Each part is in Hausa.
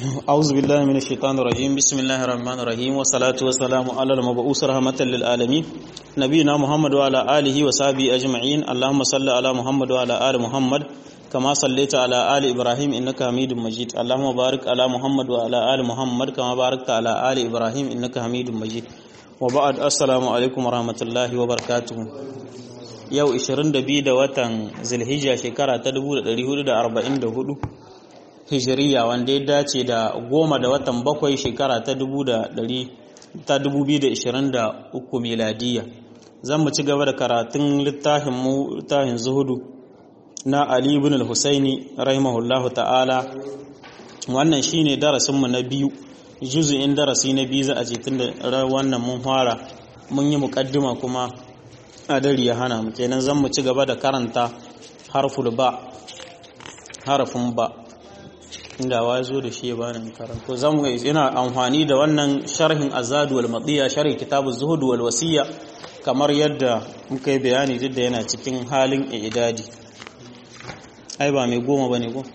أعوذ بالله من الشيطان الرجيم بسم الله الرحمن الرحيم والصلاة والسلام على المبعوث رحمة للعالمين نبينا محمد وعلى آله وصحبه أجمعين اللهم صل على محمد وعلى آل محمد كما صليت على آل إبراهيم إنك حميد مجيد اللهم بارك على محمد وعلى آل محمد كما باركت على آل إبراهيم إنك حميد مجيد وبعد السلام عليكم ورحمة الله وبركاته yau 22 da watan Zulhijja shekara ta 1444 Hijriya wanda ya dace da 10 da watan 7 shekara ta 2023 miladiya. Zan mu ci gaba da karatun littafin zuhudu na Ali ibn al-Husaini rahimahullahu ta'ala. Wannan shine darasin mu na biyu, juzu'in darasi na biyu za a ce tun da wannan mun fara mun yi muqaddima kuma adari ya hana mu, kenan zan mu ci gaba da karanta harful ba, harafin ba inda wa zo da shi ba nan karanto. Zan mu ina amfani da wannan sharhin azad wal madiya, sharhi kitab az-zuhud wal wasiya, kamar yadda muka yi bayani duk da yana cikin halin i'dadi. Ai ba mai goma bane ko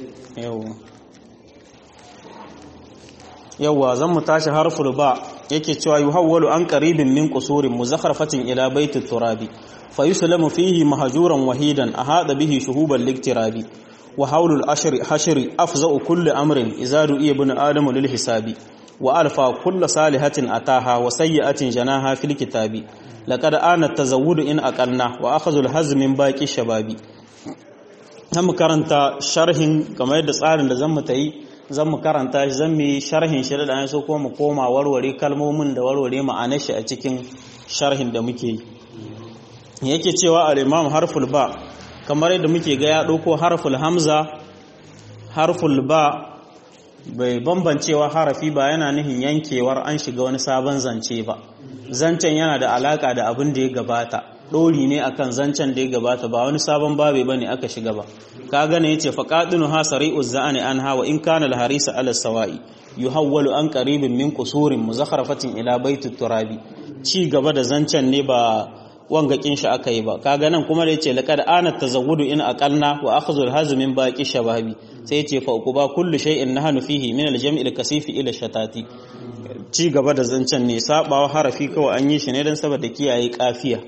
yawa zan mu tashi harful ba. Yake cewa yuhawwalu an qaribin min qusurin muzakharfatin ila baiti turabi fayuslamu fihi mahjuran wahidan ahada bihi shuhuban liktirabi wa hawlul hashri afza'u kulli amrin izadu ibn adam lil hisabi wa alfa kulli salihatin ataha wa sayyi'atin janaha fil kitabi laqad ana tazawwudu in aqalna wa akhadhul hazm min baqi shababi. Zamu karanta sharhin kamar yadda tsarin da zamu tayi, zan mu karanta shi, zan mu yi sharhin shi da so ko mu koma warware kalmomin da warware ma'anar shi a cikin sharhin da muke yi. Yake cewa al-imam harful ba, kamar yadda muke ga ya dauko harful hamza, harful ba bai bambancewa harafi ba yana nihin yankewar an shiga wani sabon zance ba. Zancen yana da alaka da abin da ya gabata, dori ne akan zancen da ya gabata, ba wani sabon babe bane aka shiga ba. Ka gane yace faqadinu ha sari'u za'ani anha wa in kana al-harisa ala sawa'i yuhawwalu an qaribin min qusurin muzakharafatin ila baiti turabi. Ci gaba da zancen ne ba wangakin shi aka yi ba. Kaga nan kuma da yace laqad ana tazawwudu in aqalna wa akhadhu al-hazm min baqi shababi, sai yace fa uquba kullu shay'in nahnu fihi min al-jam'i al-kasifi ila shatati. Ci gaba da zancen ne, sabawa harafi kawai an yi shi ne dan saboda kiyaye kafiya.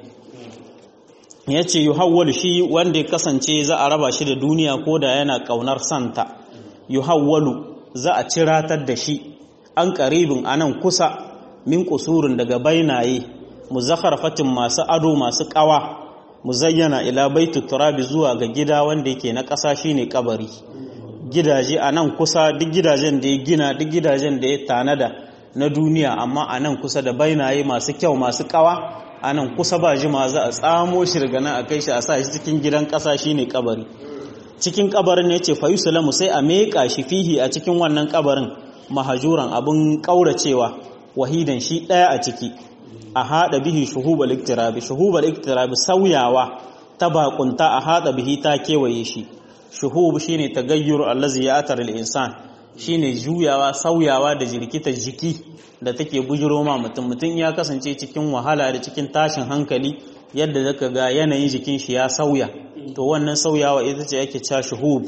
Ya ce yuhawwalu shi wanda ya kasance za a raba shi da duniya ko da yana kaunar santa, yuhawwalu za a ciratar da shi an qaribin anan kusa min qusurin daga bainaye muzakharfatin masu ado masu kawa muzayyana ila baitu turabi zuwa ga gida wanda yake na ƙasa shine kabari. Gidaje anan kusa, duk gidajen da ya gina, duk gidajen da ya tanada na duniya, amma anan kusa da bainaye masu kyau masu kawa, anan kusa ba jima za a tsamo shi daga nan a kai shi a sa shi cikin gidan ƙasa shine kabari. Cikin kabarin ne yace fayusalamu sai a meka shi fihi a cikin wannan kabarin mahajuran abun kauracewa wahidan shi daya a ciki a hada bihi shuhubal iktirabi sauyawa ta bakunta a hada bihi ta kewaye shi. Shuhub shine tagayyur allazi ya'tar lil insan, shine juyawa sauyawa da jirkitar jiki da take bujiro ma mutum ya kasance cikin wahala da cikin tashin hankali, yadda zaka ga yanayin jikin shi ya sauya, to wannan sauyawa ita ce yake cewa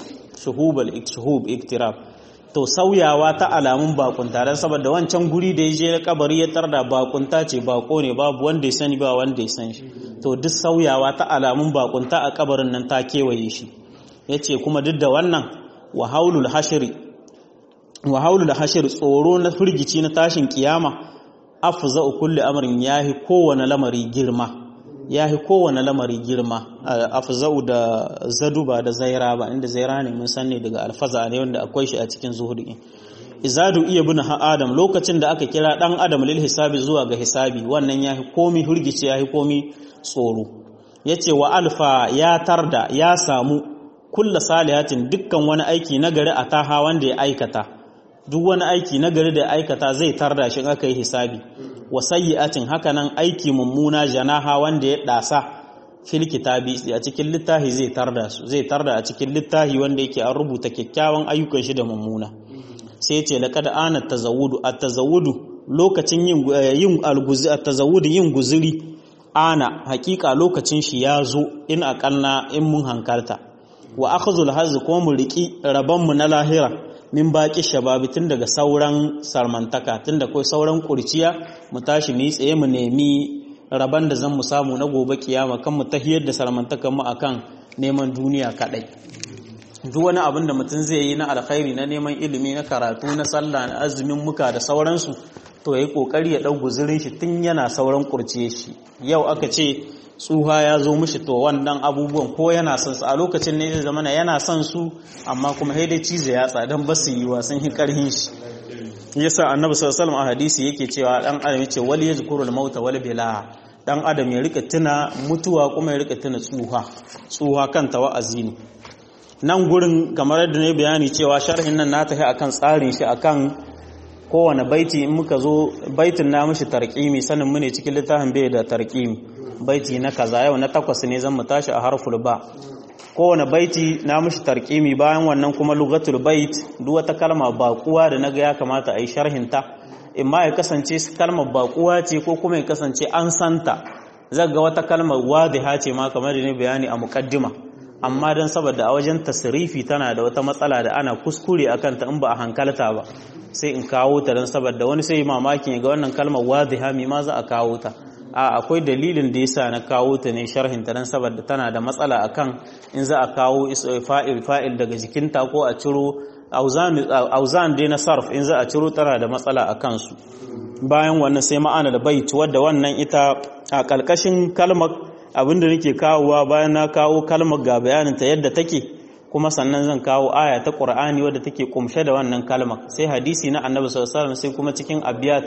shuhub iktirab. To sauyawa ta alamun bakunta, dan saboda wancan guri da yaje kabari ya tarda bakunta ce, bako ne, babu wanda ya sani ba wanda ya san shi, to duk sauyawa ta alamun bakunta a kabarin nan ta kewaye shi. Yace kuma duk da wannan wa haulul hashir tsoro na firgici na tashin kiyama afza'u kulli amrin yahi kowane lamari girma, afza'u da zadu ba da zaira ba, inda zaira ne mun sanne daga alfaza ne wanda akwai shi a cikin zuhudi. Izadu iya bin adam, lokacin da aka kira dan adam lil hisabi zuwa ga hisabi, wannan yahi komi firgici yahi komi tsoro. Yace wa alfa ya tarda ya samu kulla salihatin dukkan wani aiki nagari a taha wanda ya aikata, duk wani aiki nagari da ya aikata zai tarda shi aka yi hisabi. Wa sayyi'atin hakanan aiki mummuna janaha wanda ya dasa fil kitabi a cikin littafi zai tarda a cikin littafi wanda yake an rubuta kyakkyawan ayyukan shi da mummuna. Sai ya ce laqad ana at-tazawwudu lokacin yin guzuri ana hakika lokacin shi ya zo in aqalna in mun hankalta. wa akhzul hazz ko mu riki rabon mu na lahira min baki shababi tun daga sauran sarmantaka tun da kai sauran kurciya mu tashi mu tsaye mu nemi raban da zan mu samu na gobe kiyama kan mu tahiyar da sarmantakan mu akan neman duniya kadai. Duk wani abin da mutum zai yi na alkhairi na neman ilimi na karatu na sallah na azumin muka da sauransu to yayi kokari ya dau guzurin shi tun yana sauran kurciye shi. Yau aka ce tsuha ya zo mishi to wannan abubuwan ko yana son su a lokacin ne zai zama yana son su amma kuma haidai cize ya tsadan ba su yi wasan hin karhin shi. Yasa annabi sallallahu alaihi wasallam a hadisi yake cewa dan adam yace wal yazkurul mauta wal bila, dan adam ya rika tuna mutuwa kuma ya rika tuna tsuha kanta wa'azi ne. Nan gurin kamar yadda ne bayani cewa sharhin nan na tafi akan tsarin shi akan kowane baiti in muka zo baitin na mishi tarqimi sanin mu ne cikin littafin bai da tarqimi baiti na kaza yau na 8 ne zan mu tashi a harful ba. Kowane baiti na mishi tarqimi bayan wannan kuma lugatul bait duk wata kalma baƙuwa da naga ya kamata a yi sharhin ta imma ya kasance kalmar baƙuwa ce ko kuma ya kasance an santa, zaga wata kalmar wadiha ce ma kamar da ne bayani a muqaddima, amma dan saboda a wajen tasrifi tana da wata matsala da ana kuskure akan ta in ba a hankalta ba sai in kawo ta dan saboda wani sai mamakin ga wannan kalmar wadiha mi ma za a kawo ta. Akwai dalilin da yasa na kawo ta ne sharhin ta dan saboda tana da matsala akan in za a kawo fa'il daga jikinta ko a ciro auzan dai na sarf in za a ciro tana da matsala akan su. Bayan wannan sai ma'ana da bait wadda wannan ita a kalkashin kalmar abinda nake kawowa bayan na kawo kalmar ga bayanin ta yadda take kuma sannan zan kawo aya ta Qur'ani wadda take kumshe da wannan kalmar sai hadisi na Annabi sallallahu alaihi wasallam sai kuma cikin abiyat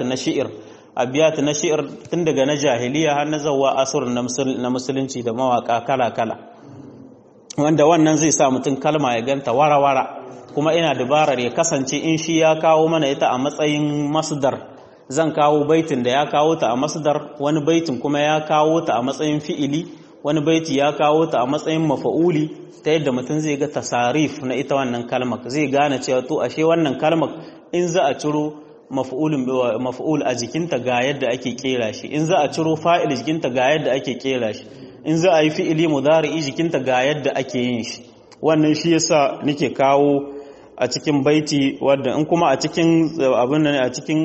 na shi'ir tun daga na jahiliya har na zawwa asr na musulunci da mawaka kala wanda wannan zai sa mutum kalma ya ganta wara kuma ina dabarar ya kasance in shi ya kawo mana ita a matsayin masdar zan kawo baitin da ya kawo ta a masdar, wani baitin kuma ya kawo ta a matsayin fi'ili, wani baiti ya kawo ta a matsayin mafa'uli, ta yadda mutum zai ga tasarif na ita wannan kalmar zai gane cewa to ashe wannan kalmar in za a ciro maf'ul a jikinta ga yadda ake kera shi, in za a ciro fa'il jikinta ga yadda ake kera shi, in za a yi fi'ili mudari'i jikinta ga yadda ake yin shi. Wannan shi yasa nake kawo a cikin baiti wadda in kuma a cikin abin nan a cikin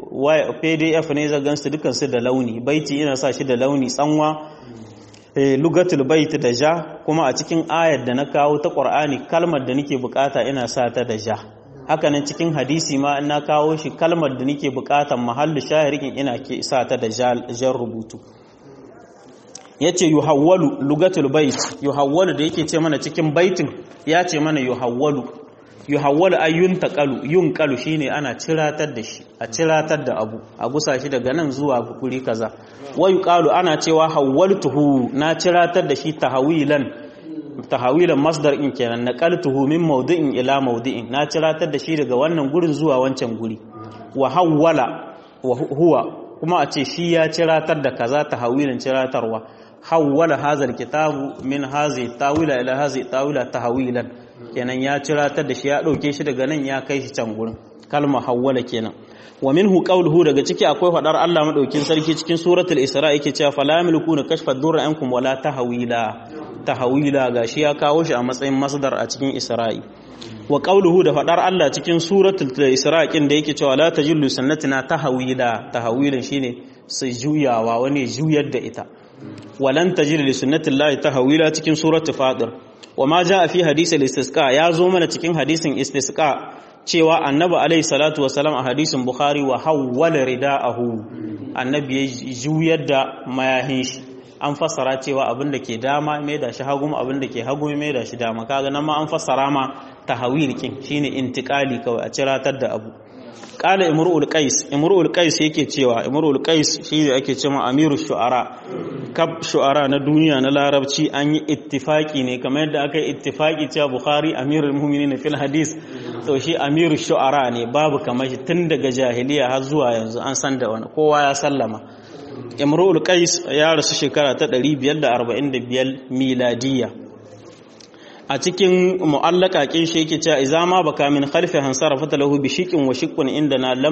PDF ne zan gansu dukan su da launi, baiti ina sa shi da launi tsanwa lugatul bait da ja, kuma a cikin ayar da na kawo ta Qur'ani kalmar da nake bukata ina sa ta da ja. Haka nan cikin hadisi ma ina kawo shi kalmar da nake bukatan mahallu shahirin ina ke sa ta da jan rubutu. Yace yuhawwalu lugatul bait, yuhawwalu da yake ce mana cikin baitin ya ce mana yuhawwalu ayyun taqalu yunqalu shine ana ciratar da shi, a ciratar da abu a gusa shi daga nan zuwa guri kaza. Wa yuqalu ana cewa hawwaltuhu na ciratar da shi tahawilan masdar in kenan naqaltuhu min mawdi'in ila mawdi'in, na ciratar da shi daga wannan gurin zuwa wancan guri. Wa hawwala wa huwa kuma a ce shi ya ciratar da kaza tahawilan ciratarwa. Hawwala hazal kitabu min hazi tawila ila hazi tawila tahawilan, kenan ya ciratar da shi ya dauke shi daga nan ya kai shi can gurin, kalma hawwala kenan. Wa minhu qawluhu daga ciki akwai fadar Allah madaukin sarki cikin suratul Isra yake cewa fala yamlikuna kashfa durra ankum wala tahwila gashi ya kawo shi a matsayin masdar a cikin Isra'i. Wa qawluhu da fadar Allah cikin suratul Isra kin da yake cewa la tajillu sunnatina tahwilan shine sai juyawa wani juyar da ita. Walan tajid li sunnatillahi tahwila cikin suratul Fatir. Wa ma jaa fi hadisi al-istisqa ya zo mana cikin hadisin istisqa cewa annabi alaihi salatu wasalam a hadisin Bukhari wa hawwala rida'ahu, annabi ya juyar da mayahin shi. An fassara cewa abin da ke dama mai da shi hagu, abin da ke hagu mai da shi dama, kaga nan ma an fassara ma tahwil kin shine intiqali kawai a ciratar da abu. Qala imru'ul qais yake cewa imru'ul qais shi ne ake cewa amirul shu'ara, kab shu'ara na duniya na larabci an yi ittifaki ne kamar yadda aka yi ittifaki cewa Bukhari amirul mu'minin fil hadis, to shi amirul shu'ara ne babu kamar shi tun daga jahiliya har zuwa yanzu an san da wani kowa ya sallama. Imru'ul qais ya rasu shekara ta 545 miladiyya. A cikin mu'allaka kin shi yake cewa idza ma baka min khalfi hansarafata lahu bi shiqin wa shiqqun indana lam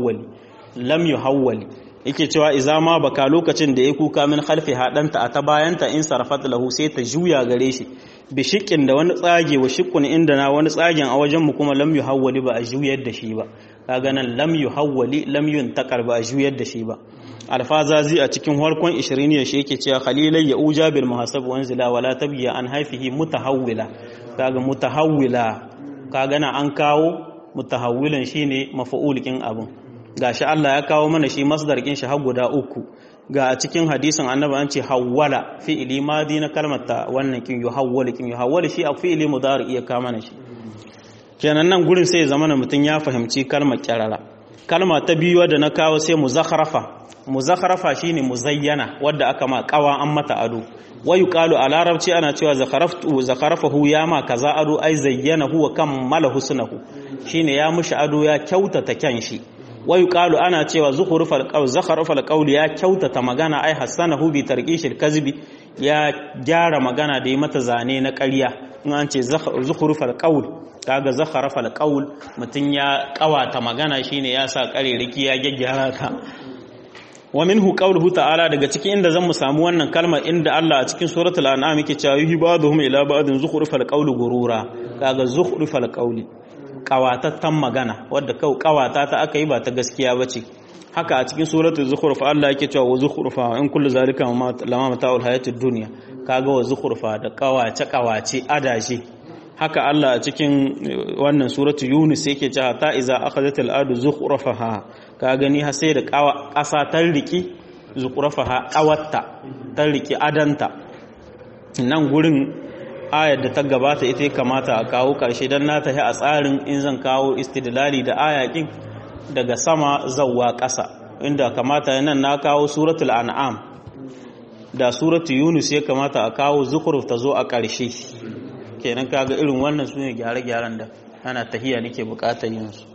yuhawwali yake cewa idza ma baka lokacin da ya kuka min khalfi hadanta a ta bayanta in sarafata lahu sai ta juya gare shi bi shiqqin da wani tsage wa shiqqun inda na wani tsagen a wajen mu kuma lam yuhawwali ba a juyar da shi ba kaga nan lam yuhawwali lam yuntaqal ba a juyar da shi ba alfazazi a cikin harkon 20 ya shi yake cewa khalilai ya uja bil muhasab wanzila wala tabya an haifihi mutahawwila kaga mutahawwila kaga na an kawo mutahawwilan shine mafa'ulikin abun gashi Allah ya kawo mana shi masdar kin shi har guda uku ga a cikin hadisin annabi an ce hawwala fi'ili madi na kalmar ta wannan kin yuhawwal shi a fi'ili mudari iya kama mana shi kenan nan gurin sai zamana mutun ya fahimci kalmar kirara kalma ta biyu da na kawo sai muzakharafa shine muzayyana wadda aka ma kawa an mata ado wayu qalu a larabci ana cewa zakharafahu ya ma kaza ado ai zayyana huwa kammala husnahu shine ya mushi ado ya kyautata kyan shi wayu qalu ana cewa zakharafal qawl ya kyautata magana ai hasanahu bi tarqishil kazbi ya gyara magana da yi mata zane na ƙarya in an ce zukhrufal qawl kaga zakharafal qawl mutun ya kawata magana shine ya sa ƙareriki ya gyaggyara ta wa minhu qawluhu ta'ala daga cikin inda zan mu samu wannan kalmar inda Allah a cikin suratul an'am yake cewa yuhibaduhum ila ba'din zukhrufal qawli gurura kaga zukhrufal qawli kawatattan magana wadda kawata ta aka yi ba ta gaskiya bace haka a cikin suratul zukhruf Allah yake cewa wa zukhrufa in kullu zalika lama mata'ul hayatid dunya kaga wa zukhrufa da kawace adashi haka Allah a cikin wannan suratul yunus yake cewa ta iza akhadhatil adu zukhrufaha ka gani har sai da ƙasa ta riki zukhrufaha qawatta ta riki adanta nan gurin ayar da ta gabata ita kamata a kawo karshe dan na tafi a tsarin in zan kawo istidlali da ayakin daga sama zawwa ƙasa inda kamata nan na kawo suratul an'am da suratul yunus ya kamata a kawo zukhruf ta zo a ƙarshe kenan kaga irin wannan sune gyare-gyaren da ana tahiya nake bukatar yin su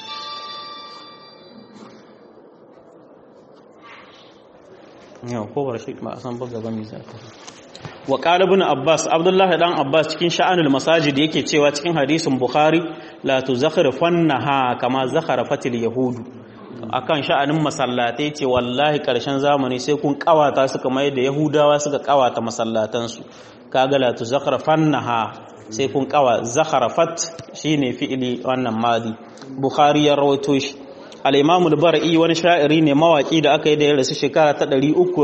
yau ko bar shi ma san buga ban zaka wa qala ibn abbas abdullahi dan abbas cikin sha'anul masajid yake cewa cikin hadisin bukhari la tuzakhrifannaha kama zakharafatil yahudu akan sha'anin masallatai ce wallahi karshen zamani sai kun kawata suka mai da yahudawa suka kawata masallatansu kaga la tuzakhrifannaha sai kun kawa zakharafat shine fi'ili wannan madi bukhari ya rawaito shi al-imam al-bar'i wani sha'iri ne mawaki da aka yi da ya rasu shekara ta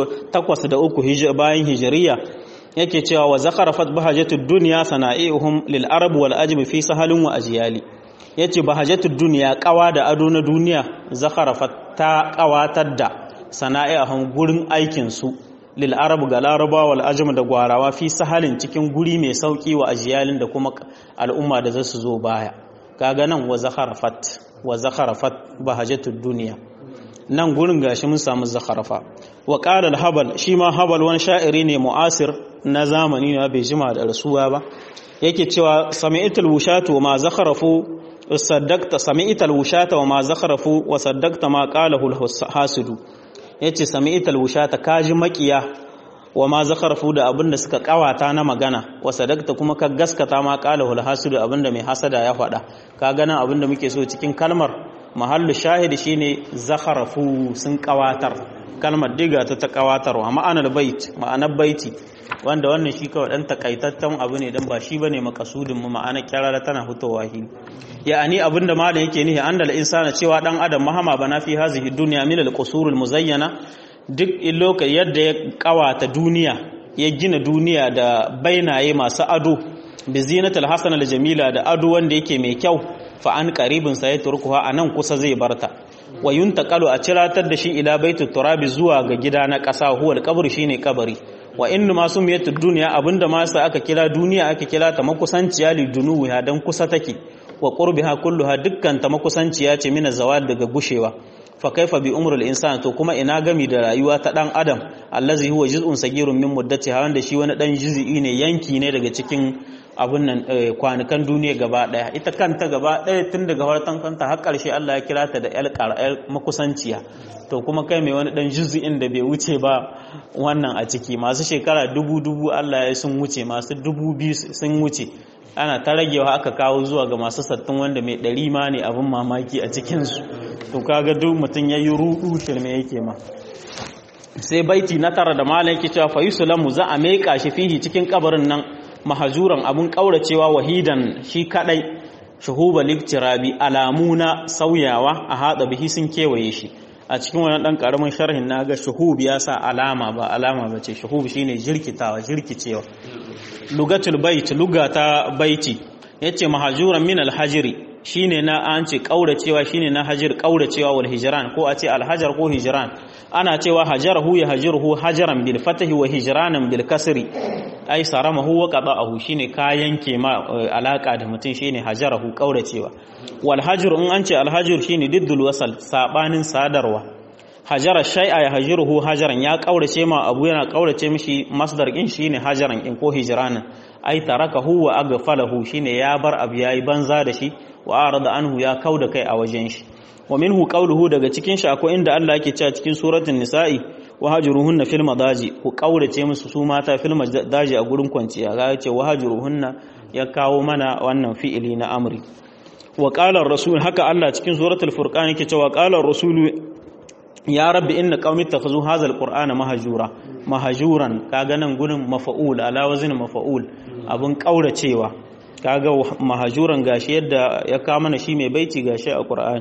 383 bayan hijriya yake cewa wa zakharafat bahajatud dunya sana'ihum lil arab wal ajm fi sahalin wa ajyali yace bahajatud dunya kawa da ado na duniya zakharafat ta kawatar da sana'ihum gurin aikin su lil arab ga laraba wal ajm da gwarawa fi sahalin cikin guri mai sauki wa ajyalin da kuma al'umma da zasu zo baya kaga nan wa zakharafat bahajatud dunya nan gurin gashi mun samu zakharafa wa qala al-habal shi ma habal wani sha'iri ne mu'asir na zamani ne bai jima da rasuwa ba yake cewa sami'atul wushatu wa ma zakharafu saddaqta sami'atul wushata wa ma zakharafu wa saddaqta ma qalahu al-hasidu yace sami'atul wushata kaji makiya wa ma zakharafu da abinda suka kawata na magana wa saddaqta kuma ka gaskata ma qalahu al-hasidu abinda mai hasada ya faɗa ka gana abinda muke so cikin kalmar mahallu shahidi shine zakharafu sun kawatar kalmar diga ta kawatarwa ma'anar baiti wanda wannan shi kawai dan takaitattan abu ne dan ba shi bane makasudin mu ma'anar kirara tana fitowa shi ya'ani abinda malam yake nihi andal insana cewa dan adam mahama bana fi hazihi dunya min al-qusur al-muzayyana duk lokacin yadda ya kawata duniya ya gina duniya da bainaye masu ado bi zinatul hasana al-jamila da ado wanda yake mai kyau fa an qaribin sa ya turkuha anan kusa zai barta wa yuntaqalu a ciratar da shi ila baitut turabi zuwa ga gida na ƙasa huwa al-qabr shine kabari wa inna ma sumiyatu dunya abinda ma sa aka kira duniya aka kira ta makusanciya li dunuha dan kusa take wa qurbiha kulluha dukkan ta makusanciya ce mina zawal daga gushewa fa kaifa bi umrul insan to kuma ina gami da rayuwa ta dan adam allazi huwa juz'un sagirun min muddati wanda shi wani dan juz'i ne yanki ne daga cikin abun nan kwanukan duniya gaba daya ita kanta gaba daya tun daga hartan kanta har karshe Allah ya kira ta da el makusanciya to kuma kai mai wani dan juz'in da bai wuce ba wannan a ciki masu shekara dubu Allah ya sun wuce masu 2000 sun wuce ana ta ragewa aka kawo zuwa ga masu sattun wanda mai 100 ma ne abin mamaki a cikin su to kaga duk mutun yayi rudu shirme yake ma sai baiti na tara da malam yake cewa fa yusulamu za a meka shi fihi cikin kabarin nan mahajuran abun kauracewa wahidan shi kadai shuhuba liktirabi alamuna sauyawa a hada bihi sun kewaye shi a cikin wannan dan karamin sharhin naga shuhub ya sa alama ba alama bace shuhub shine jirkitawa jirkicewa lugatul bait lugata baiti yace mahajuran min alhajri shine na an ce kauracewa shine na hajir kauracewa wal hijran ko a ce alhajar ko hijran ana cewa hajarahu ya hajiruhu hajaran bil fatahi wa hijranan bil kasri ai saramahu wa qada'ahu shine ka yanke ma alaka da mutum shine hajarahu kauracewa wal hajr in an ce al hajr shine diddul wasal sabanin sadarwa hajara shay'a ya hajiruhu hajaran ya kaurace ma abu yana kaurace mishi masdar din shine hajaran in ko hijranan ai tarakahu wa aghfalahu shine ya bar abu yayi banza da shi wa arada anhu ya kauda kai a wajen shi wa minhu qawluhu daga cikin shi akwai inda Allah yake cewa cikin suratul nisa'i wa hajuruhunna fil madaji ku kaurace musu su mata fil madaji a gurin kwanciya ga yace wa hajuruhunna ya kawo mana wannan fi'ili na amri wa qala ar-rasul haka Allah cikin suratul furqan yake cewa qala ar-rasul ya rabbi inna qaumi takhuzu hadha al-qur'ana mahajuran kaga nan gurin mafa'ul ala wazn mafa'ul abun kauracewa kaga mahajuran gashi yadda ya kawo mana shi mai baiti gashi a qur'ani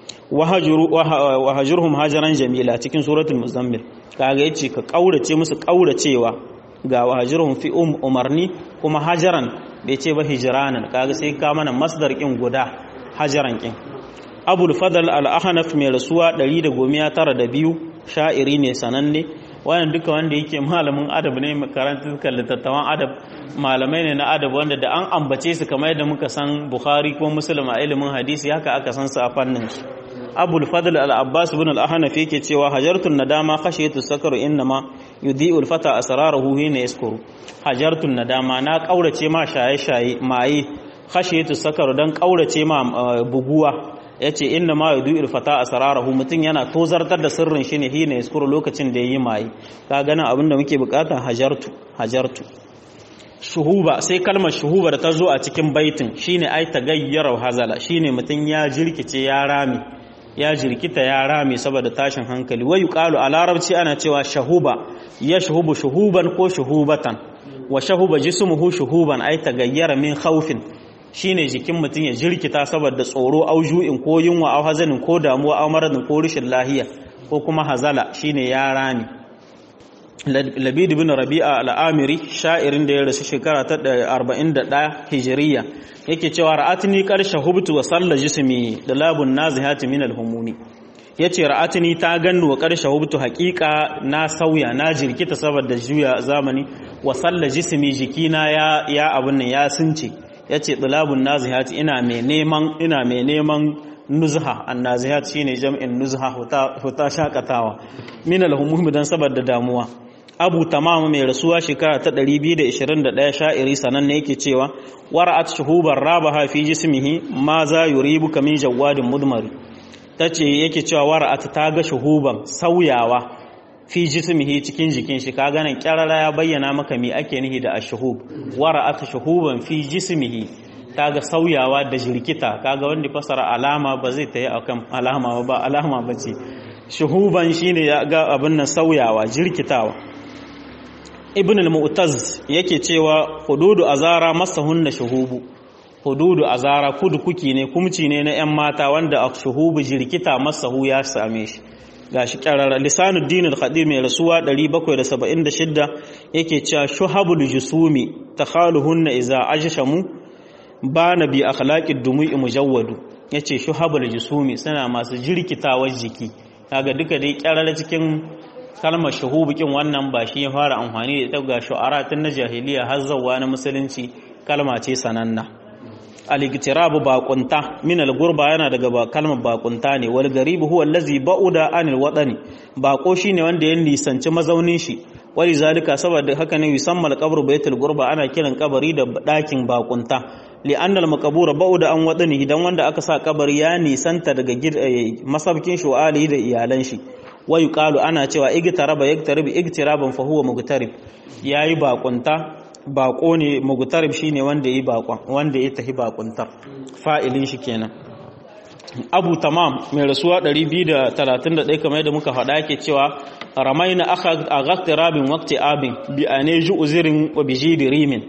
wahajurhum hajaran jamila cikin suratul muzammil kaga yace ka kaurace musu kauracewa ga wahajurhum fi umarni kuma hajaran bai ce ba hijranan kaga sai ka mana masdar kin guda hajaran kin abul fadl al-ahnaf mai rasuwa 192 sha'iri ne sananne wannan duka wanda yake malamin adab ne makarantar littattafan adab malamai ne na adab wanda da an ambace su kamar yadda muka san bukhari ko muslim a ilimin hadisi haka aka san su a fannin su abul fadl al-abbas ibn al-ahnaf yake cewa hajartun nadama khashiyatu sakaru inma yudi'u al-fata asrarahu hina yaskuru hajartun nadama na kaurace ma shaye-shaye maye khashiyatu sakaru dan kaurace ma buguwa yace inma yudi'u al-fata asrarahu mutun yana tozartar da sirrin shi ne hina yaskuru lokacin da yayi maye ka gana abinda muke bukata hajartu shuhuba sai kalmar shuhuba da ta zo a cikin baitin shine ai tagayyara hazala shine mutun ya jirkice ya jirkita ya rame saboda tashin hankali wayu qalu a larabci ana cewa shahuba ya shuhubu shuhuban ko shuhubatan wa shahuba jismuhu shuhuban ay tagayyara min khawfin shine jikin mutun ya jirkita saboda tsoro aujuin ko yunwa au hazanin ko damuwa au maradin ko rishin lahiya ko kuma hazala shine ya rame Labid ibn Rabi'a al-Amiri sha'irin da ya rasu shekara ta 41 Hijriya yake cewa ra'atni qarsha hubtu wa salla jismi dalabun nazihati min al-humuni yace ra'atni ta gannu wa qarsha hubtu haqiqa na sauya na jirkita saboda juya zamani wa salla jismi jikina ya abun nan ya sunce yace dalabun nazihati ina mai neman nuzha an-nazihat shine jam'in nuzha huta shakatawa min al-humumi dan saboda damuwa Abu Tamam mai rasuwa shekara ta 221 sha'iri sananne yake cewa wara'at shuhubar rabaha fi jismihi ma za yuribuka min jawadin mudmari tace yake cewa wara'at ta ga shuhuban sauyawa fi jismihi cikin jikin shi kaga nan kyarara ya bayyana maka me ake nihi da ashhub wara'at shuhuban fi jismihi kaga sauyawa da jirkita kaga wanda fasara alama ba zai tayi akan alama ba alama bace shuhuban shine ya ga abin nan sauyawa jirkitawa ibn al-mu'taz yake cewa hududu azara masahunna shuhubu hududu azara kuki ne kumci ne na ƴan mata wanda shuhubu jirkita masahu ya same shi gashi karara lisanuddin al-khadim mai rasuwa 776 yake cewa shuhabul jusumi takhaluhunna idza ajshamu bana bi akhlaqid dumu'i mujawwadu yace shuhabul jusumi suna masu jirkitawar jiki kaga duka dai karara cikin kalmar shuhubukin wannan ba shi ya fara amfani da ita ga shu'ara tun na jahiliya har zawwa na musulunci kalma ce sananna al-iktirabu baqunta min al-gurba yana daga kalmar baqunta ne wal garibu huwa allazi ba'uda anil wadani baqo shine wanda ya nisanci mazaunin shi wali zalika saboda haka ne yusammal qabru baitul gurba ana kiran kabari da dakin baqunta li'anna al-maqbura ba'uda an wadani idan wanda aka sa kabari ya nisanta daga masabkin shu'ali da iyalan shi wa yuqalu ana cewa igtaraba yaktaribu igtiraban fa huwa mugtarib yayi bakunta bako ne mugtarib shine wanda yayi bakon wanda ya tahi bakuntar fa'ilin shi kenan Abu Tamam mai rasuwa 231 kamar yadda muka faɗa yake cewa ramaina akha agaqtirabin waqti abin bi aneju uzirin wa bijidirimin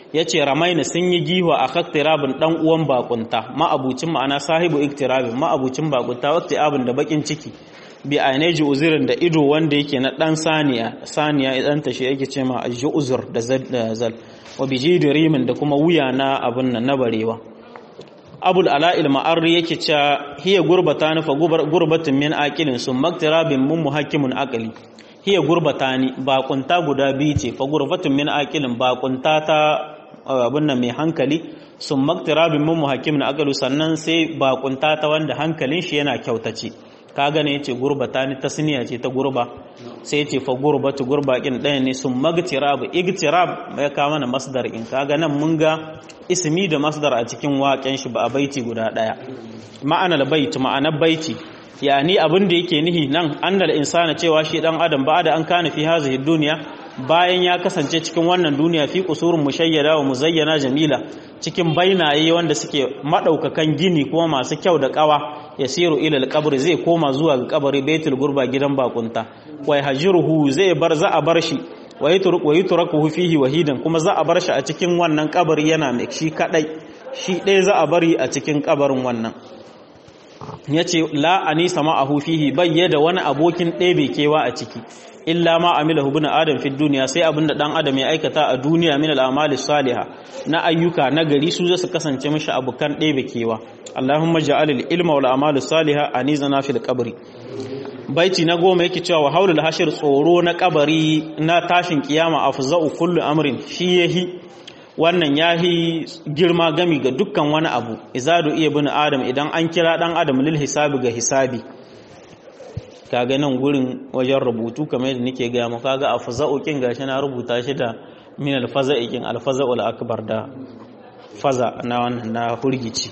yace ramaina sun yi giwa a kaktirabin dan uwan bakunta ma'abucin ma'ana sahibu iktirabin ma'abucin bakunta wata abin da bakin ciki bi aineji uzirin da ido wanda yake na dan saniya idan ta shi yake ce ma uzur da zal wa bijidirimin da kuma wuya na abin nan na barewa. Abul ala'il ma'arri yake cewa hiya gurbatani fa gurbatun min aqilin sun maktirabin mun muhakkimun aqli hiya gurbatani bakunta guda biyu ce fa gurbatun min aqilin bakunta ta abin nan mai hankali sun maktirabin mun muhakkimun aqlu sannan sai bakunta ta wanda hankalin shi yana kyautace kaga ne yace gurbatani tasniya ce ta gurba sai yace fa gurbatu gurbakin ɗaya ne sun magtirab igtirab ya kawo mana masdar in kaga nan mun ga ismi da masdar a cikin waƙen shi ba a baiti guda ɗaya ma'anar baiti ma'anar baiti yani abin da yake nihi nan annal insana cewa shi dan adam ba da an kana fi hazihi duniya bayan ya kasance cikin wannan duniya fi qusurun mushayyada wa muzayyana jamila cikin bainaye wanda suke madaukakan gini kuma masu kyau da kawa yasiru ila alqabr zai koma zuwa ga kabari baitul gurba gidan bakunta wa yahjuruhu zai bar za a bar shi wa yutrakuhu fihi wahidan kuma za a bar shi a cikin wannan kabari yana mai shi kadai shi dai za a bari a cikin kabarin wannan yace la anisa ma'ahu fihi bayyada wani abokin ɗebe kewa a ciki illa ma amilahu ibn adam fi dunya sai abinda dan adam ya aikata a duniya min al-amali salihah na ayyuka na gari su zasu kasance mishi abukan ɗebe kewa Allahumma ja'al al-ilma wal a'malu salihah anizana fil qabri baiti na 10 yake cewa wa haulul hashir tsoro na kabari na tashin kiyama afza'u kullu amrin shi yahi wannan yahi girma gami ga dukkan wani abu izadu iya bin adam idan an kira dan adam lil hisabi ga hisabi kaga nan gurin wajen rubutu kamar yadda nake ga mu kaga afza'u kin gashi na rubuta shi da min al-faza'i kin al-faza'ul akbar da faza na wannan na hurgici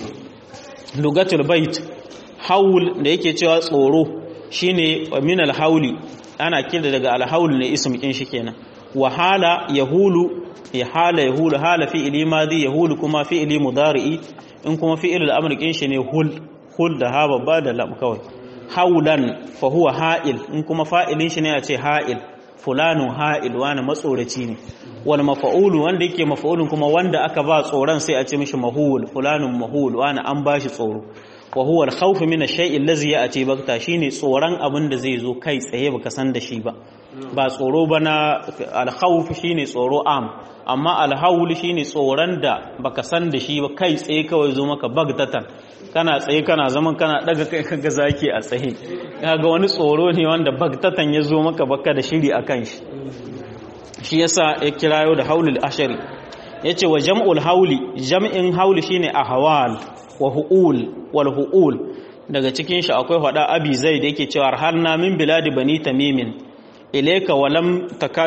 lugatul bait haul da yake cewa tsoro shine min al-hauli ana kira daga al-haul ne ism kin shi kenan wa hala yahulu yahulu hala fi'li madi yahulu kuma fi'li mudari'i in kuma fi'il al-amr kin shi ne hul da ha babba da lam kawai haulan fa huwa ha'il in kuma fa'ilin shi ne a ce ha'il fulanun ha'il wani matsoraci ne wal mafa'ulu wanda yake mafa'ulun kuma wanda aka ba tsoron sai a ce mishi mahul fulanun mahul wani an bashi tsoro wa huwa al-khawf min ash-shay'i allazi ya'ti bakta shine tsoron abin da zai zo kai tsaye baka san da shi ba tsoro ba na al-khawf shine tsoro amma al-hawl shine tsoron da baka san da shi ba kai tsaye kawai zo maka bagtatan kana tsaye kana zaman kana daga kai kaga zaki a tsaye kaga wani tsoro ne wanda bagtatan ya zo maka baka da shiri akan shi shi yasa ya kirayo da haulul ashari yace wa jam'ul hauli jam'in hauli shine ahwal wa hu'ul wal hu'ul daga cikin shi akwai hada abi zaid yake cewa har na min biladi bani tamimin ilayka walam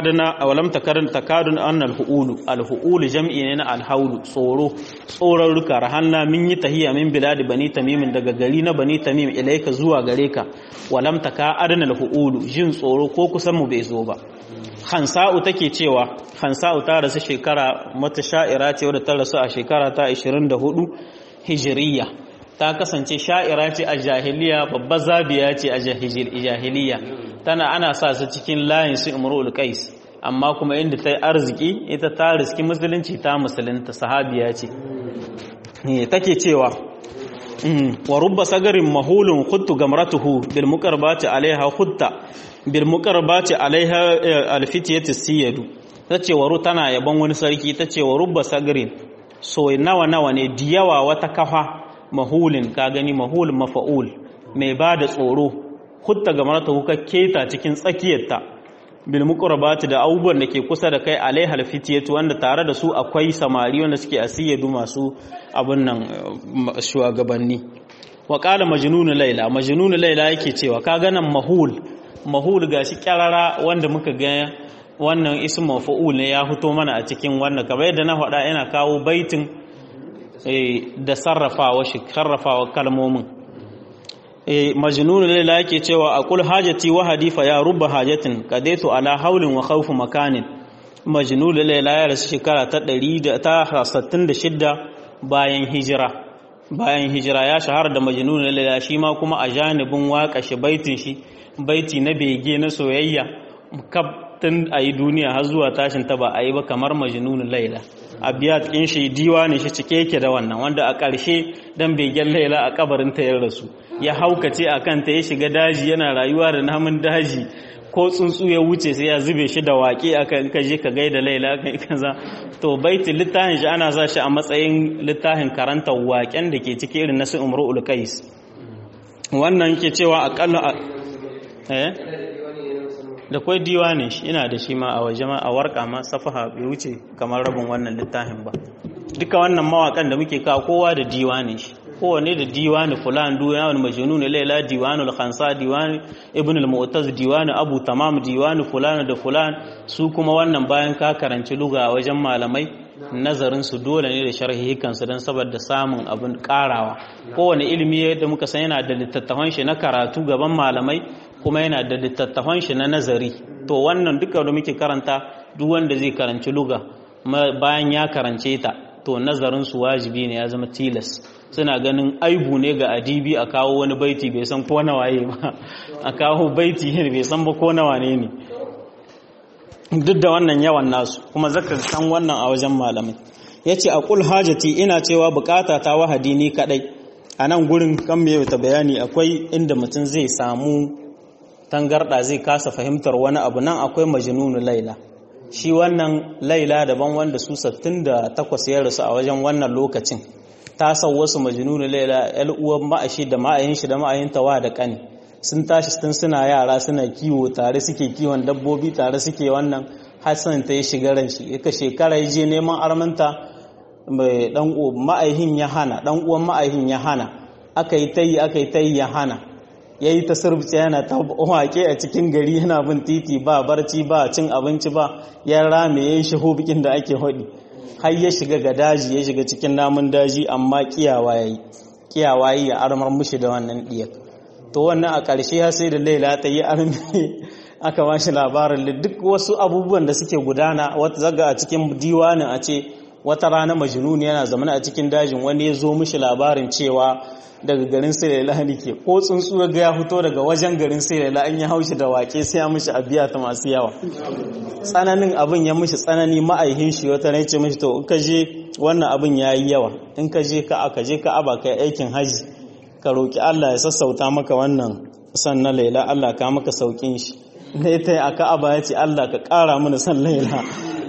takadun annal hu'ulu al hu'ul jam'i ne na al haulu tsoron ruka rahanna min yi tahiya min biladi bani tamimin daga gari na bani tamim ilayka zuwa gare ka walam takadun al hu'ulu jin tsoro ko kusan mu bai zo ba Hansa'u take cewa Hansa'u ta rasu shekara mata sha'ira ce wadda ta rasu a shekara ta 24 hijiriya ta kasance sha'ira ce a jahiliya babbar zabiya ce a jahiliya tana ana sa su cikin layin su imrul qais amma kuma inda ta yi arziki ita ta riski musulunci ta musulunta sahabiya ce take cewa wa rubba sagarin mahulun khuttu gamratuhu bil muqarbati alaiha khutta bil muqarbati alaiha alfitiyatu siyadu tace waru tana yaban wani sarki tace wa rubba sagarin so nawa ne diyawa wata kafa mahulin ka gani mahul mafa'ul mai bada tsoro khutta gamratuhu ka keta cikin tsakiyarta bil muqarbati da abubuwan da ke kusa da kai alaiha alfitiyatu wanda tare da su akwai samari wanda suke asiyadu masu abun nan shugabanni wa qala majnun layla yake cewa kaga nan mahul gashi kyarara wanda muka ga wannan ismu maf'ul ne ya fito mana a cikin wannan kamar yadda na faɗa ina kawo baitin da sarrafawa kalmomin majnun layla yake cewa aqul hajati wa hadifa ya rubba hajatin qadaitu ala haulin wa khawf makanin majnun layla ya rasu shekara ta 166 bayan hijira ya shahara da majnun layla shi ma kuma a janibin waka shi baitin shi baiti na bege na soyayya tun a yi duniya har zuwa tashin ta ba a yi ba kamar majnunul laila. Abiyat ɗin shi diwani shi cike yake da wannan, wanda a ƙarshe dan begen laila a kabarin ta ya rasu, ya haukace a kanta, ya shiga daji yana rayuwa da namun daji, ko tsuntsu ya wuce sai ya zube shi da waƙe akan kaje ka gaida laila kan kaza. To baiti littafin shi ana sa shi a matsayin littafin karanta waƙen da ke cike irin nasu Imru'ul Qais. Wannan ke cewa akalla da kwai diwanin shi, ina da shi ma a waje ma a warka ma safaha bai wuce kamar rabin wannan littafin ba. Duka wannan mawakan da muke kawo kowa da diwanin shi, kowane da diwani fulan diwani majnun laila, diwanul khansa, diwani ibn al-mu'taz, diwani abu tamam, diwani fulan da fulan. Su kuma wannan bayan ka karanci lugha a wajen malamai, nazarin su dole ne da sharhihikan su dan saboda samun abin karawa. Kowane ilimi yadda muka san yana da littattafan shi na karatu gaban malamai, kuma yana da littattafan shi na nazari. To wannan duka da muke karanta, duk wanda zai karanci lugha bayan ya karance ta, to nazarin su wajibi ne, ya zama tilas. Suna ganin aibu ne ga adibi a kawo wani baiti bai san ko nawaye ba, a kawo baiti bai san ba ko nawane ne, duk da wannan yawan nasu, kuma zaka san wannan a wajen malamai. Yace a qul hajati, ina cewa bukata ta wahadi ni kadai. A nan gurin kan me ta bayani akwai inda mutum zai samu tangarda, zai kasa fahimtar wani abu. Nan akwai majnunul laila, shi wannan laila daban, wanda su 68 ya rasu a wajen wannan lokacin. Ta san wasu majnunul laila, yal uwan ma'ashi da ma'ayin shi da ma'ayin tawa da kani, sun tashi tun suna yara suna kiwo tare, suke kiwon dabbobi tare, suke wannan Hassan ta yi shiga ran shi. Yaka shekara ya je neman armanta, mai dan ma'aihin ya hana, dan uwan ma'aihin ya hana, aka yi tayi ya hana, yayi ta surbuce yana ta wake a cikin gari, yana bin titi, ba barci ba cin abinci ba, ya rame yayin shaho bikin da ake hodi, har ya shiga ga daji, ya shiga cikin namun daji, amma kiyawa yayi ya armar mushi da wannan diyar. To wannan a ƙarshe har sai da Laila ta yi armi aka ba shi labarin duk wasu abubuwan da suke gudana. Wata zaga a cikin diwanin a ce wata rana majnun yana zamana a cikin dajin, wani ya zo mishi labarin cewa daga garin Laila ke, ko tsuntsu ga ya fito daga wajen garin Laila, an ya haushi da wake sai ya mishi abiya ta masu yawa. Tsananin abin ya mishi tsanani, ma'aihin shi wata ne ce mishi, to in ka je wannan abin yayi yawa, in ka je ka aba kai aikin haji, ka roki Allah ya sassauta maka wannan san na Laila, Allah ka maka saukin shi. Ne ta a Ka'aba ya ce, Allah ka ƙara mana san Laila.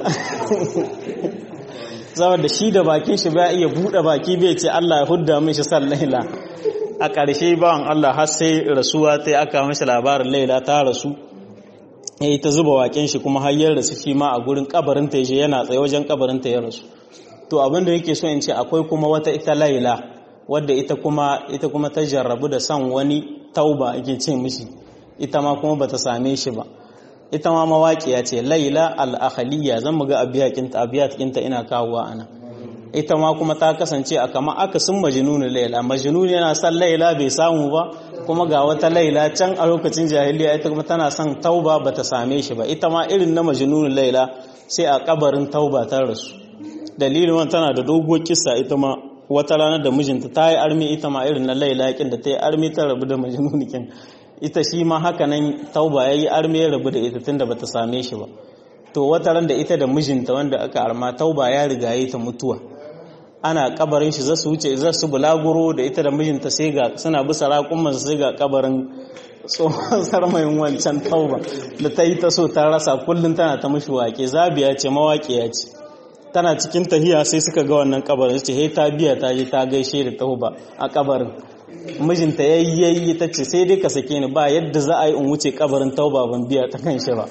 Saboda shi da bakin shi ba iya buɗe baki bai ce Allah ya hudda mishi san Laila. A ƙarshe bawan Allah har sai rasuwa ta aka mishi labarin Laila ta rasu, yayi ta zuba waken shi, kuma har ya rasu shi ma a gurin kabarin ta, yana tsaye wajen kabarin ta ya rasu. To abin da yake so in ce, akwai kuma wata ita Laila wadda ita kuma ta jarrabu da san wani Tauba ake ce mishi, ita ma kuma bata same shi ba. Ita ma mawaƙiya ce, Laila al-Akhaliya, zan muga abiyatinta ina kawowa ana. Ita ma kuma ta kasance a kama akasin majnunul Laila, majnun yana san Laila bai samu ba, kuma ga wata Laila can a lokacin jahiliya ita kuma tana son Tauba bata same shi ba. Ita ma irin na majnunul Laila, sai a kabarin Tauba ta rasu. Dalilin wannan tana da doguwar kissa. Ita ma wata rana da mijinta ta yi armi, ita ma irin na Laila kin da ta yi armi ta rabu da majnun kin. Ita shi ma haka nan Tauba yayi armi ya rabu da ita tunda bata same shi ba. To wata ran da ita da mijinta wanda aka arma, Tauba ya riga yayi ta mutuwa, ana kabarin shi zasu wuce, zasu bulaguro da ita da mijinta, sai ga suna bisa raƙumman, sai ga kabarin tsohon sarmayin wancan Tauba da ta yi ta so ta rasa, kullun tana ta mishi wake. Zabiya ce, mawaƙiya ce, tana cikin tahiya sai suka ga wannan kabarin, ce he ta biya ta je ta gaishe da Tauba a kabarin. Mijinta yayi ta ce, sai dai ka sake ni, ba yadda za a yi in wuce kabarin Tauba ban biya ta kan shi ba.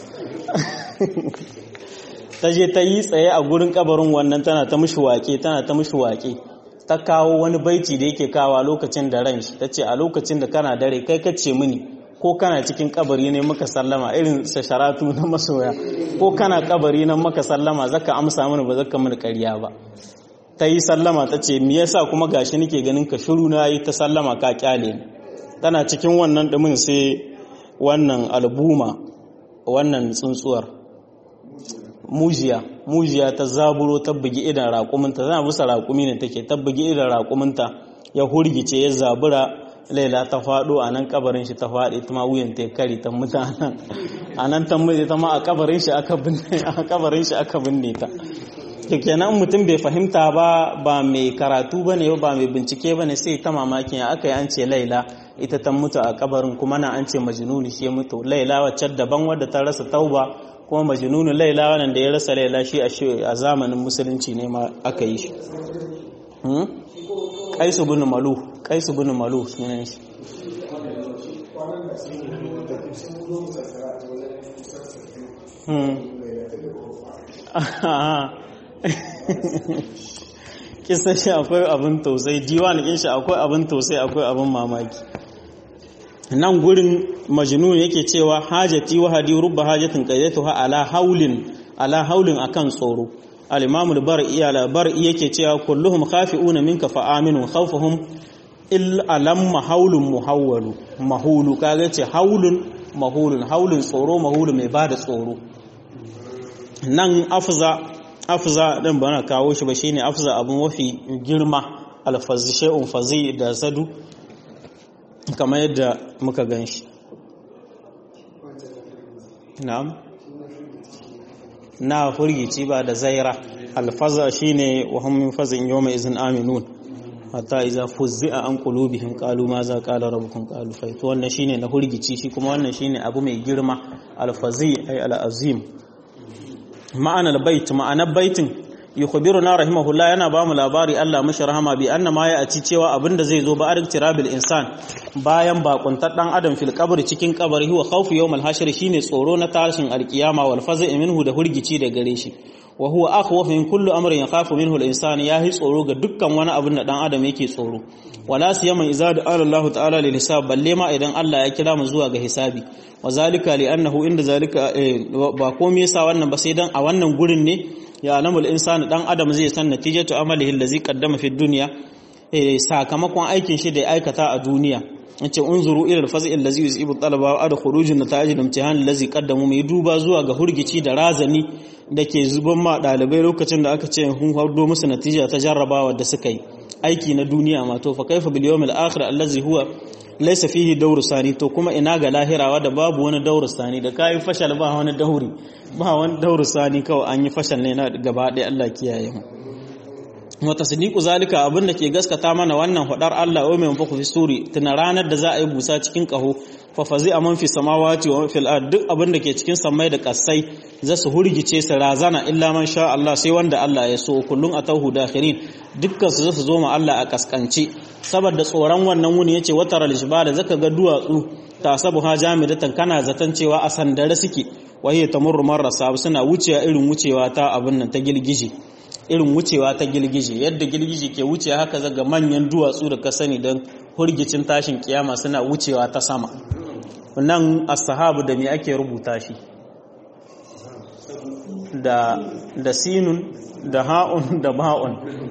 Ta je ta yi tsaye a gurin kabarin wannan, tana ta mishi wake, ta kawo wani baiti da yake kawo lokacin da ran shi. Ta ce, a lokacin da kana dare kai kace mini, ko kana cikin kabari ne maka sallama, irin sharatu na masoya, ko kana kabari nan maka sallama, zaka amsa mini ba zaka mini ƙarya ba. Ta yi sallama, ta ce, me yasa kuma gashi nake ganin ka shiru na yi ta sallama ka kyale ni. Tana cikin wannan dumin sai wannan albuma, wannan tsuntsuwar mujiya ta zaburo, ta bugi idan raƙuminta, tana bisa raƙumi ne take, ta bugi idan raƙuminta ya hurgice, ya zabura laila ta faɗo a nan kabarin shi ta faɗi ta ma wuyan ta kari ta mutu a nan ta mutu ta ma a kabarin shi aka binne ta to kenan mutum bai fahimta ba mai karatu bane ba mai bincike bane sai ta mamakin ya aka yi an ce laila ita ta mutu a kabarin kuma na an ce majnuni shi ya mutu laila wacce daban wadda ta rasa tauba kuma majnunu laila wannan da ya rasa laila shi a zamanin musulunci ne ma aka yi shi Qais ibn Malu sunan shi kisa shi akwai abin tausayi diwan din shi akwai abin tausayi akwai abin mamaki nan gurin majnun yake cewa hajati wa hadi rubba hajatin qaidatuha ala haulin akan tsoro al-imam al-bar'i yake cewa kulluhum khafi'una minka fa aminu khawfuhum alam mahulun mahulu kaga ce haulun tsoro mahulu mai bada tsoro nan afza din bana kawo shi ba shine afza abun wafi girma alfazi shay'un fazi da sadu kamar yadda muka ganshi na'am na furgici ba da zaira alfaza shine wa hum min fazin yawma izin aminun hatta iza fuzzi'a an qulubihim qalu ma za qala rabbukum qalu fa to wannan shine na hurgici shi kuma wannan shine abu mai girma alfazi ay alazim ma'ana albayt ma'ana baitin yukhbiruna rahimahullah yana ba mu labari Allah mashi rahama bi anna ma ya aci cewa abinda zai zo ba arktirabil insan bayan bakuntar dan adam fil qabri cikin kabari huwa khawfu yawmal hashr shine tsoro na tashin alkiyama wal faza'i minhu da hurgici da gare shi wa huwa akhwafu min kulli amrin yakhafu minhu al-insan yahi tsoro ga dukkan wani abin da dan adam yake tsoro wala siyama idza da Allah ta'ala lil hisab balle ma idan Allah ya kira mu zuwa ga hisabi wa zalika li annahu inda zalika ba komai yasa wannan ba sai dan a wannan gurin ne ya alamul insan dan adam zai san natijatu amalihi allazi qaddama fi dunya sakamakon aikin shi da ya aikata a duniya yace unzuru ila al-fazi allazi yusibu talaba wa adkhurujun nata'ij al-imtihan allazi qaddamu mai duba zuwa ga hurgici da razani dake zuban ma dalibai lokacin da aka ce hun hardo musu natija ta jarrabawa da suka yi aiki na duniya ma to fa kaifa bil yawmil akhir allazi huwa laysa fihi dawru sani to kuma ina ga lahirawa da babu wani dawru sani da kai fashal ba wani dawru sani kawai an yi fashal ne na gaba ɗaya Allah kiyaye mu wa tasdiqu zalika abinda ke gaskata mana wannan hudar Allah o mai mafaku fi suri tuna ranar da za a yi busa cikin kaho fa fazi aman fi samawati wa fil ard duk abinda ke cikin samai da kasai za su hurgice su razana illa man sha Allah sai wanda Allah ya so kullun atahu dakhirin dukkan su zasu zo ma Allah a kaskance saboda tsoron wannan wuni yace wataral jibala zaka ga duwatsu tasabuha jamidatan kana zatan cewa a sandare suke waye tamurru marrasa suna wucewa irin wucewa ta abin nan ta gilgije irin wucewa ta gilgije yadda gilgije ke wucewa haka zaga manyan duwatsu da ka sani don hurgicin tashin kiyama suna wucewa ta sama nan as-sahabu da me ake rubuta shi da sinun da ha'un da ba'un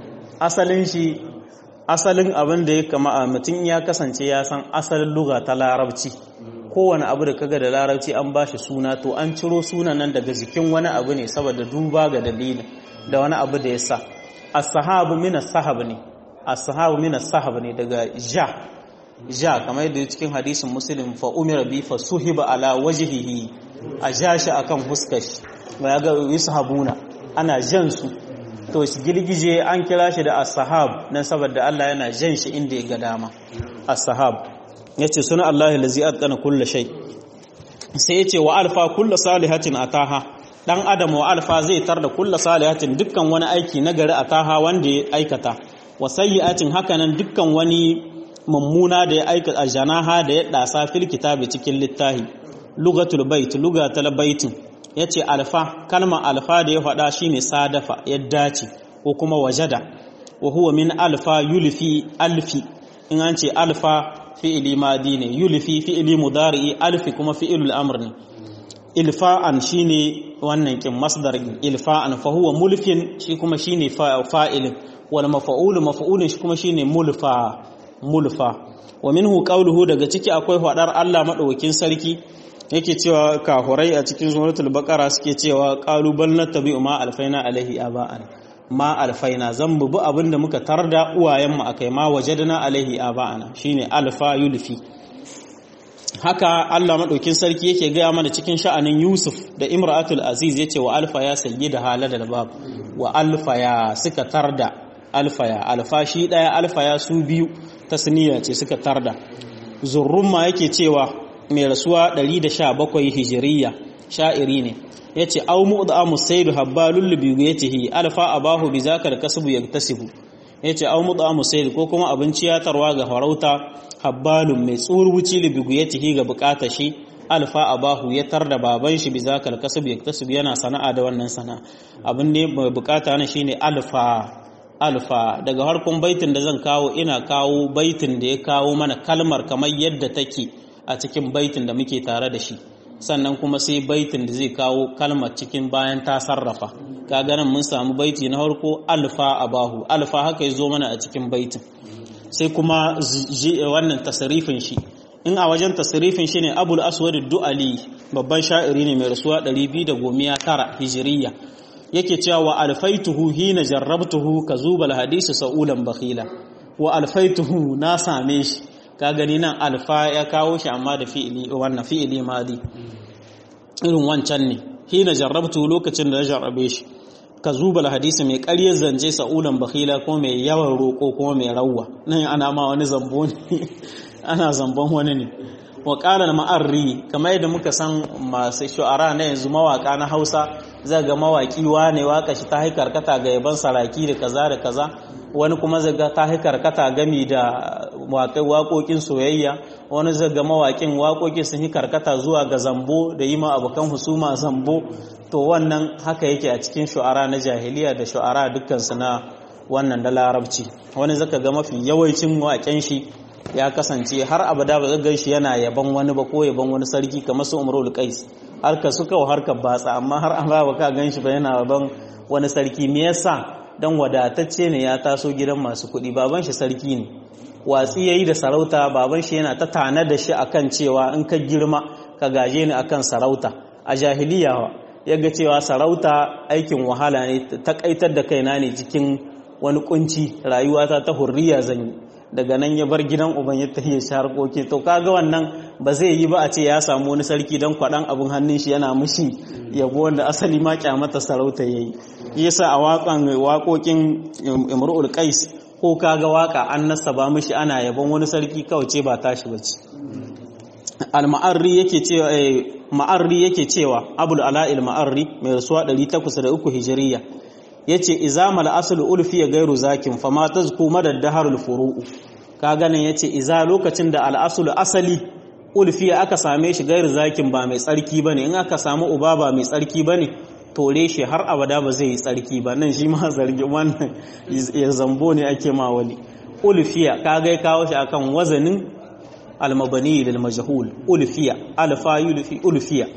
asalin abin da ya kama mutum ya kasance ya san asalin lugha ta larabci kowane abu da kaga da larabci an bashi suna to an ciro sunan nan daga jikin wani abu ne saboda duba ga dalilin da wani abu da ya sa as-sahabu min as-sahab ne as-sahabu min as-sahab ne daga ja kamar yadda cikin hadisin muslim fa umira bi fa suhiba ala wajhihi a jashi akan huskar shi ba ga yushabuna ana jan su to shi gilgije an kira shi da as-sahab dan saboda Allah yana jan shi inda ya ga dama as-sahab yace suna Allah allazi atqana kulli shay sai yace wa alfa kullu salihatin ataha dan adam wa alfa zai tar da kullu salihatin dukkan wani aiki nagari ataha wanda ya aikata wa sayyi'atin hakanan dukkan wani mummuna da ya aikata janaha da ya dasa fil kitabi cikin littahi lugatul bait lugatul baitin yace alfa kalmar alfa da ya faɗa shine sadafa ya dace ko kuma wajada wa huwa min alfa yulfi alfi in an ce alfa fi'ili madi ne yulfi fi'ili mudari alfi kuma fi'ilul amr ne ilfa'an shine wannan kin masdar ilfa'an fa huwa mulfin shi kuma shine fa'ilin wal maf'ulun shi kuma shine mulfa wa minhu qawluhu daga ciki akwai fadar Allah madaukakin sarki yake cewa kafurai a cikin suratul baqara suke cewa qalu bal nattabi'u ma alfaina alaihi aba'an ma alfaina zan bubu abinda muka tarda uwayenmu akai ma wajadna alaihi aba'ana shine alfa yulfi. Haka Allah madaukin sarki yake gaya mana cikin sha'anin Yusuf da Imratul Aziz yace wa alfa ya sayyida haladal bab wa alfa ya suka tarda alfa ya alfa shi daya alfa ya su biyu tasniya ce suka tarda. Zurrumma yake cewa mai rasuwa 117 hijiriya sha'iri ne yace au mu'damu sayyidu habbalul biyatihi alfa abahu bizakar kasbu yaktasibu yace au mu'damu sayyid ko kuma abinci ya tarwa ga farauta habbalun mai tsurwuci libiguyatihi ga bukatar shi alfa abahu ya tarda baban shi bizakar kasbu yaktasibu yana sana'a da wannan sana'a abin ne mai bukata ne shine alfa daga harkon baitin da zan kawo ina kawo baitin da ya kawo mana kalmar kamar yadda take a cikin baitin da muke tare da shi sannan kuma sai baitin da zai kawo kalmar cikin bayan ta sarrafa kaga nan mun samu baiti na harko alfa abahu alfa haka yazo mana a cikin baitin sai kuma wannan tasrifin shi in a wajen tasrifin shi ne abul aswad ad-du'ali babban sha'iri ne mai rasuwa 219 hijiriya yake cewa wa alfaituhu hina jarrabtuhu kazubal hadisi sa'ulan bakhila wa alfaituhu na same shi ka gani nan alfa ya kawo shi amma da fi'ili wannan fi'ili madi irin wancan ne hina jarrabtuhu lokacin da ya jarrabe shi kazubal hadisi mai ƙaryar zance sa'ulan bakhila ko mai yawan roko ko mai rawwa nan ana ma wani zambo ne ana zambon wani ne wa qala ma'arri kamar yadda muka san masu shu'ara na yanzu mawaka na Hausa zai ga mawaki wane waka shi ta haikarkata ga yaban saraki da kaza da kaza wani kuma zai ga ta haikarkata gami da waƙoƙin soyayya wani zai ga mawaƙin waƙoƙi sun yi karkata zuwa ga zambo da yi ma abokan husuma zambo to wannan haka yake a cikin shu'ara na jahiliya da shu'ara dukkansu na wannan da larabci wani zaka ga mafi yawancin waƙen shi ya kasance har abada ba zai gan shi yana yaban wani ba ko yaban wani sarki kamar su Umrul Qais harka suka wa harkar batsa amma har an ba ka gan shi ba yana yaban wani sarki me yasa dan wadatacce ne ya taso gidan masu kuɗi baban shi sarki ne watsi yayi da sarauta baban shi yana ta tana da shi akan cewa in ka girma ka gaje ni akan sarauta a jahiliya yaga cewa sarauta aikin wahala ne ta kaitar da kaina ne cikin wani kunci rayuwata ta hurriya zan yi daga nan ya bar gidan uban ya tafiye shi harkoki to kaga wannan ba zai yi ba a ce ya samu wani sarki dan kwadan abun hannun shi yana mushi yabo wanda asali ma kyamata sarauta yayi yasa a waƙoƙin Imrul Qais ko kaga waka an nasaba mishi ana yabon wani sarki kauce ba tashi bace al-ma'arri yake cewa Abul Ala'il Ma'arri mai rasuwa 803 hijiriya yace izamal aslu ulfi gairu zakin fama tazku madad daharul furu'u kaga nan yace iza lokacin da al-aslu asali ulfi aka same shi gairu zakin ba mai tsarki bane in aka samu uba ba mai tsarki bane tore shi har abada ba zai yi tsarki ba nan shi ma zargi wannan ya zambo ne ake ma wali ulfiya kaga ya kawo shi akan wazanin al-mabani lil majhul ulfiya alfa yulfi ulfiya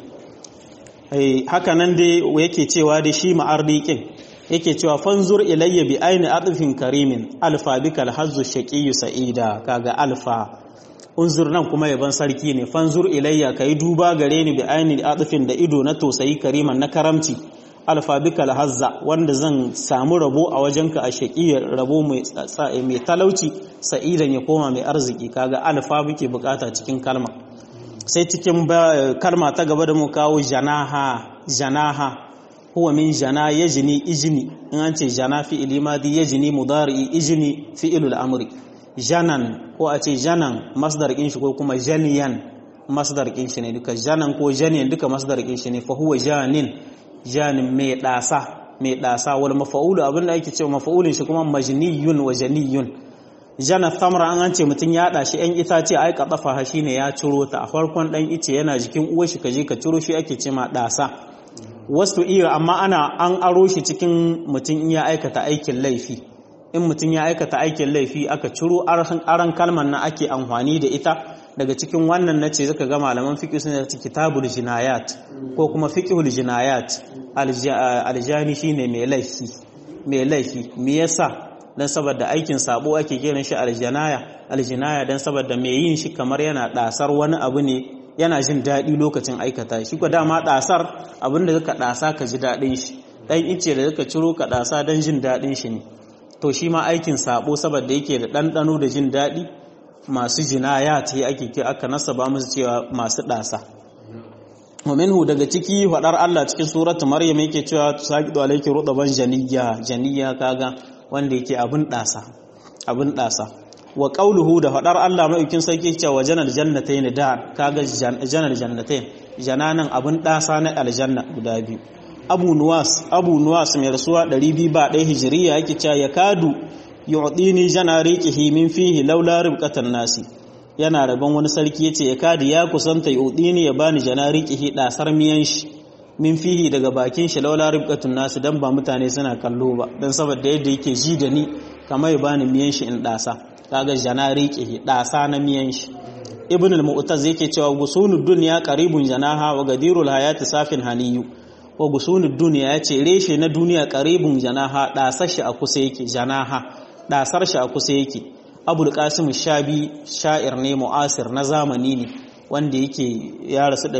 haka nan dai yake cewa da shi ma'ardiqin yake cewa fanzur ilayya bi aini adfin karimin alfa bikal hazzu shaqiyyu sa'ida kaga alfa unzur nan kuma yaban sarki ne fanzur ilayya kai duba gare ni bi aini adfin da ido na tosayi kariman na karamci alfa bikal hazza wanda zan samu rabo a wajenka a shaqiyyar rabo mai talauci sa'idan ya koma mai arziki kaga alfa muke bukata cikin kalma sai cikin kalma ta gaba da mu kawo janaha huwa min jana yajni ijni in an ce jana fi'ili madi yajni mudari ijni fi'ilul amri janan ko a ce janan masdar kin shi ko kuma janiyan masdar kin shi ne duka janan ko janiyan duka masdar kin shi ne fa huwa janin mai dasa wal mafa'ulu abinda ake cewa mafa'ulin shi kuma majniyun wa janiyun jana thamra an ce mutun ya da shi ɗan itace ai kadafa shine ya ciro ta a farkon dan ice yana jikin uwar shi kaje ka ciro shi ake cewa dasa wasu iya amma an aro shi cikin mutum in ya aikata aikin laifi in mutum ya aikata aikin laifi aka ciro aran kalmar na ake amfani da ita daga cikin wannan nace zaka ga malaman fiqh suna da kitabul jinayat ko kuma fiqhul jinayat aljani shine mai laifi me yasa dan saboda aikin sabo ake kiran shi aljinaya dan saboda mai yin shi kamar yana dasar wani abu ne yana jin daɗi lokacin aikata shi ko dama ɗasar abinda zaka ɗasa ka ji daɗin shi dan ice da zaka ciro ka dasa dan jin dadin shi ne to shi ma aikin sabo saboda yake da ɗanɗano da jin daɗi masu jinaya ce ake aka nasaba musu cewa masu ɗasa. Minhu daga ciki faɗar Allah cikin suratu Maryam yake cewa saqidu alayki rudaban janiyya kaga wanda yake abin ɗasa. Wa qauluhu da faɗar Allah mai sarki cewa janal jannatayn da kaga janal jannatain jananan abin ɗasa na aljanna guda biyu. Abu Nuwas mai rasuwa 201 hijiriya yake cewa ya kadu yu'dini janariqihi min fihi laula ribqatan nasi yana rabon wani sarki yace ya kadu ya kusanta yu'dini ya bani janariqihi dasar miyan shi min fihi daga bakin shi laula ribqatun nasi dan ba mutane suna kallo ba dan saboda yadda yake ji da ni kamar ya bani miyan shi in dasa kaga janariqihi dasa na miyan shi. Ibn al-Mu'taz yake cewa gusunud dunya qaribun janaha wa gadirul hayati safin haniyu wa gusunud duniya ya ce reshe na duniya qaribun janaha dasar shi a kusa yake janaha dasar shi a kusa yake. Abul Qasim Shabi sha'ir ne mu'asir na zamani ne wanda yake ya rasu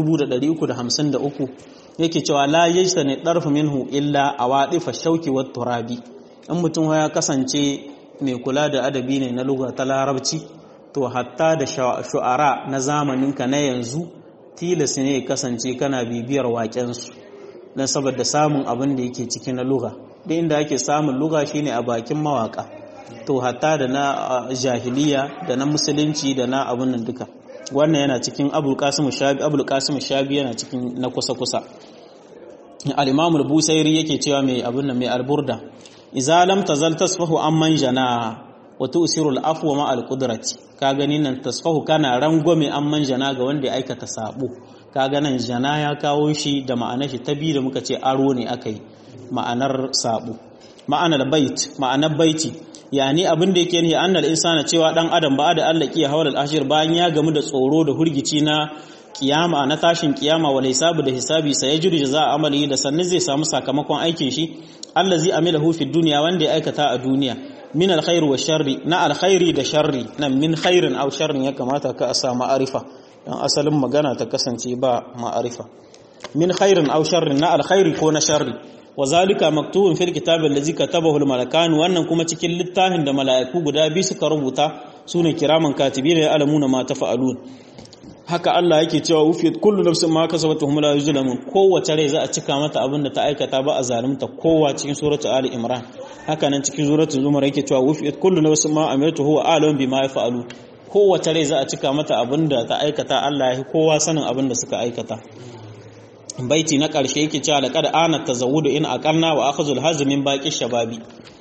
1353 yake cewa la yajtani darfu minhu illa awadifa shauki wat turabi. in mutum ya kasance mai kula da adabi ne na lugha ta larabci to hatta da shu'ara na zamaninka na yanzu tilas ne ya kasance kana bibiyar waƙensu don saboda samun abin da yake ciki na lugha da inda ake samun lugha shine a bakin mawaka to hatta da na jahiliya da na musulunci da na abun nan duka wannan yana cikin Abul Qasim Shabi yana cikin na kusa al-Imam al-Busairi yake cewa mai abun nan mai al-Burda idza lam tazal tasfahu amman jana wa tu'siru al-afwa ma al-qudrati ka gani nan tasfahu kana rangwame amman jana ga wanda ya aikata sabo kaga nan jana ya kawo shi da ma'anar shi ta biyu da muka ce aro ne akai ma'anar sabo ma'anar baiti yani abin da yake nihi annal insana cewa dan adam ba da Allah kiya hawal al-ashir bayan ya gamu da tsoro da hurgici na kiyama na tashin kiyama wal hisabu da hisabi sai ya juri jaza amali da sannan zai samu sakamakon aikin shi allazi amilahu fi dunya wanda ya aikata a duniya min alkhair wa sharri na alkhairi da sharri nan min khairin aw sharrin ya kamata ka asa ma'arifa dan asalin magana ta kasance ba ma'arifa min khairin aw sharrin na alkhairi ko na sharri wazalika maktubun fil kitabil ladzi katabahu al malakan wannan kuma cikin littafin da mala'iku guda biyu suka rubuta sune kiraman katibina ya alamuna ma tafa'alun haka Allah yake cewa ufiyat kullu nafsin ma kasabat hum la yuzlamun kowace rai za a cika mata abin da ta aikata ba a zalunta kowa cikin suratul ali imran haka nan cikin suratul zumar yake cewa ufiyat kullu nafsin ma amirtu huwa alim bima yafalu kowace rai za a cika mata abin da ta aikata Allah ya kowa sanin abin da suka aikata baiti na ƙarshe yake cewa laqad ana tazawudu in aqalna wa akhazul hazm min baqi shababi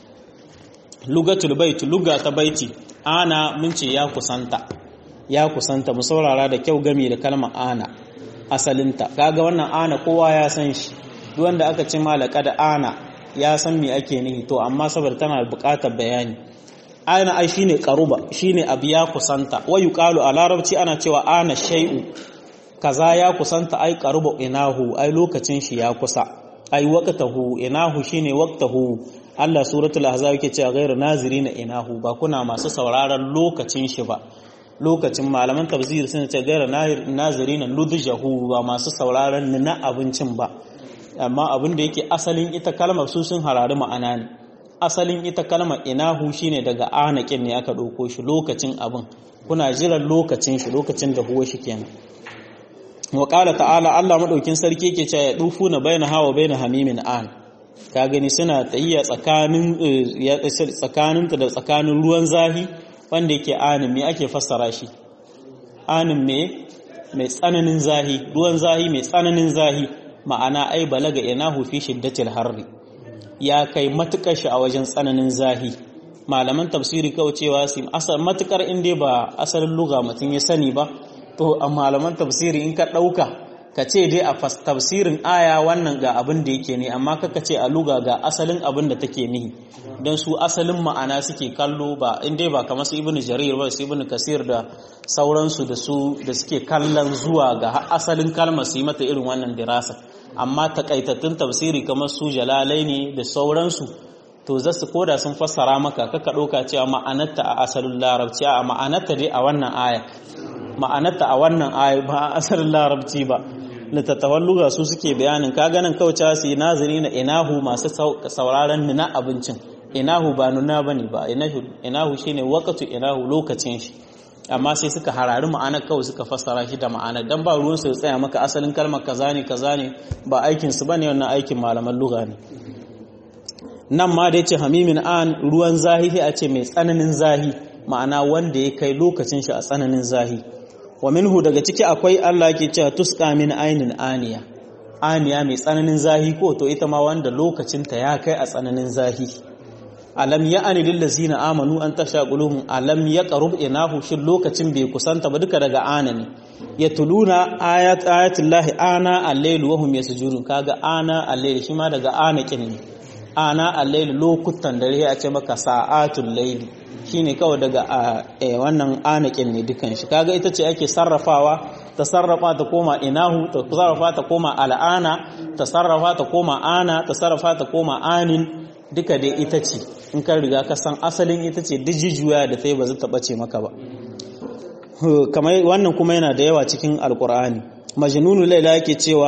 lugatul bait lugata baiti ana mun ce ya kusanta mu saurara da kyau game da kalmar ana asalinta kaga wannan ana kowa ya san shi duk wanda aka ce ma laqad ana ya san me ake nihi to amma saboda tana buƙatar bayani ana ai shine qaruba shine abu ya kusanta wa yuqalu a larabci ana cewa ana shay'u kaza ya kusanta ai qaruba inahu ai lokacin shi ya kusa ai waqtahu inahu shine waqtahu Allah suratul ahzab yake cewa ghairu nazirina inahu ba kuna masu sauraron lokacin shi ba lokacin malaman tafsir sun ce ghairu nazirina ludjahu ba masu sauraron na abincin ba amma abin da yake asalin ita kalmar su sun harari ma'ana ne asalin ita kalmar inahu shine daga anakin ne aka dauko shi lokacin abin kuna jiran lokacin shi lokacin da huwa shi kenan wa qala ta'ala Allah madaukin sarki yake cewa ya dufuna baina hawa baina hamimin an ka gani suna tayyiya tsakaninta da tsakanin ruwan zahi wanda yake anin me ake fassara shi anin mai tsananin zahi ruwan zahi mai tsananin zahi ma'ana ai balaga inahu fi shiddatil harri ya kai matukar shi a wajen tsananin zahi malaman tafsiri kawai cewa su matukar inda ba asalin lugha mutum ya sani ba to a malaman tafsiri in ka ɗauka ka ce dai a tafsirin aya wannan ga abin da yake ne amma kaka ce a luga ga asalin abin da take nihi don su asalin ma'ana suke kallo ba in dai ba kamar su ibnu jarir ba su ibnu kasir da sauransu da suke kallon zuwa ga asalin kalmar su yi mata irin wannan dirasa amma takaitattun tafsiri kamar su jalalaini da sauransu to za su koda sun fassara maka kaka ɗauka cewa ma'anarta a asalin larabci a ma'anarta dai a wannan aya ma'anarta a wannan aya ba a asalin larabci ba littattafan lugha su suke bayanin kaga nan kauce su yi nazari na inahu masu sauraron nuna abincin inahu ba nuna bane ba inahu shine waqtu inahu lokacin shi amma sai suka harari ma'ana kawai suka fassara shi da ma'ana dan ba ruwan su tsaya maka asalin kalmar kaza ne ba aikin su bane wannan aikin malaman lugha ne nan ma da yace hamimin an ruwan zahi a ce mai tsananin zahi ma'ana wanda ya kai lokacin shi a tsananin zahi wa minhu daga ciki akwai Allah ke cewa tusqa min ainin aniya mai tsananin zahi ko to ita ma wanda lokacin ta ya kai a tsananin zahi alam ya'ani lil ladzina amanu an tashaquluhum alam yaqrub inahu shin lokacin bai kusanta ba duka daga ana ne yatuluna ayatullahi ana al-layl wa hum yasjudun kaga ana al-layl shi ma daga ana kin ne ana al-layl lokutan dare a ce maka sa'atul layl shine kawai daga wannan ana kin ne dukan shi kaga ita ce ake sarrafawa ta sarrafa ta koma inahu ta sarrafa ta koma al'ana ta sarrafa ta koma ana ta sarrafa ta koma anin duka dai ita ce in kan riga ka san asalin ita ce dijijuya da ta yi ba zai taɓa ce maka ba kamar wannan kuma yana da yawa cikin alkur'ani majnunu laila yake cewa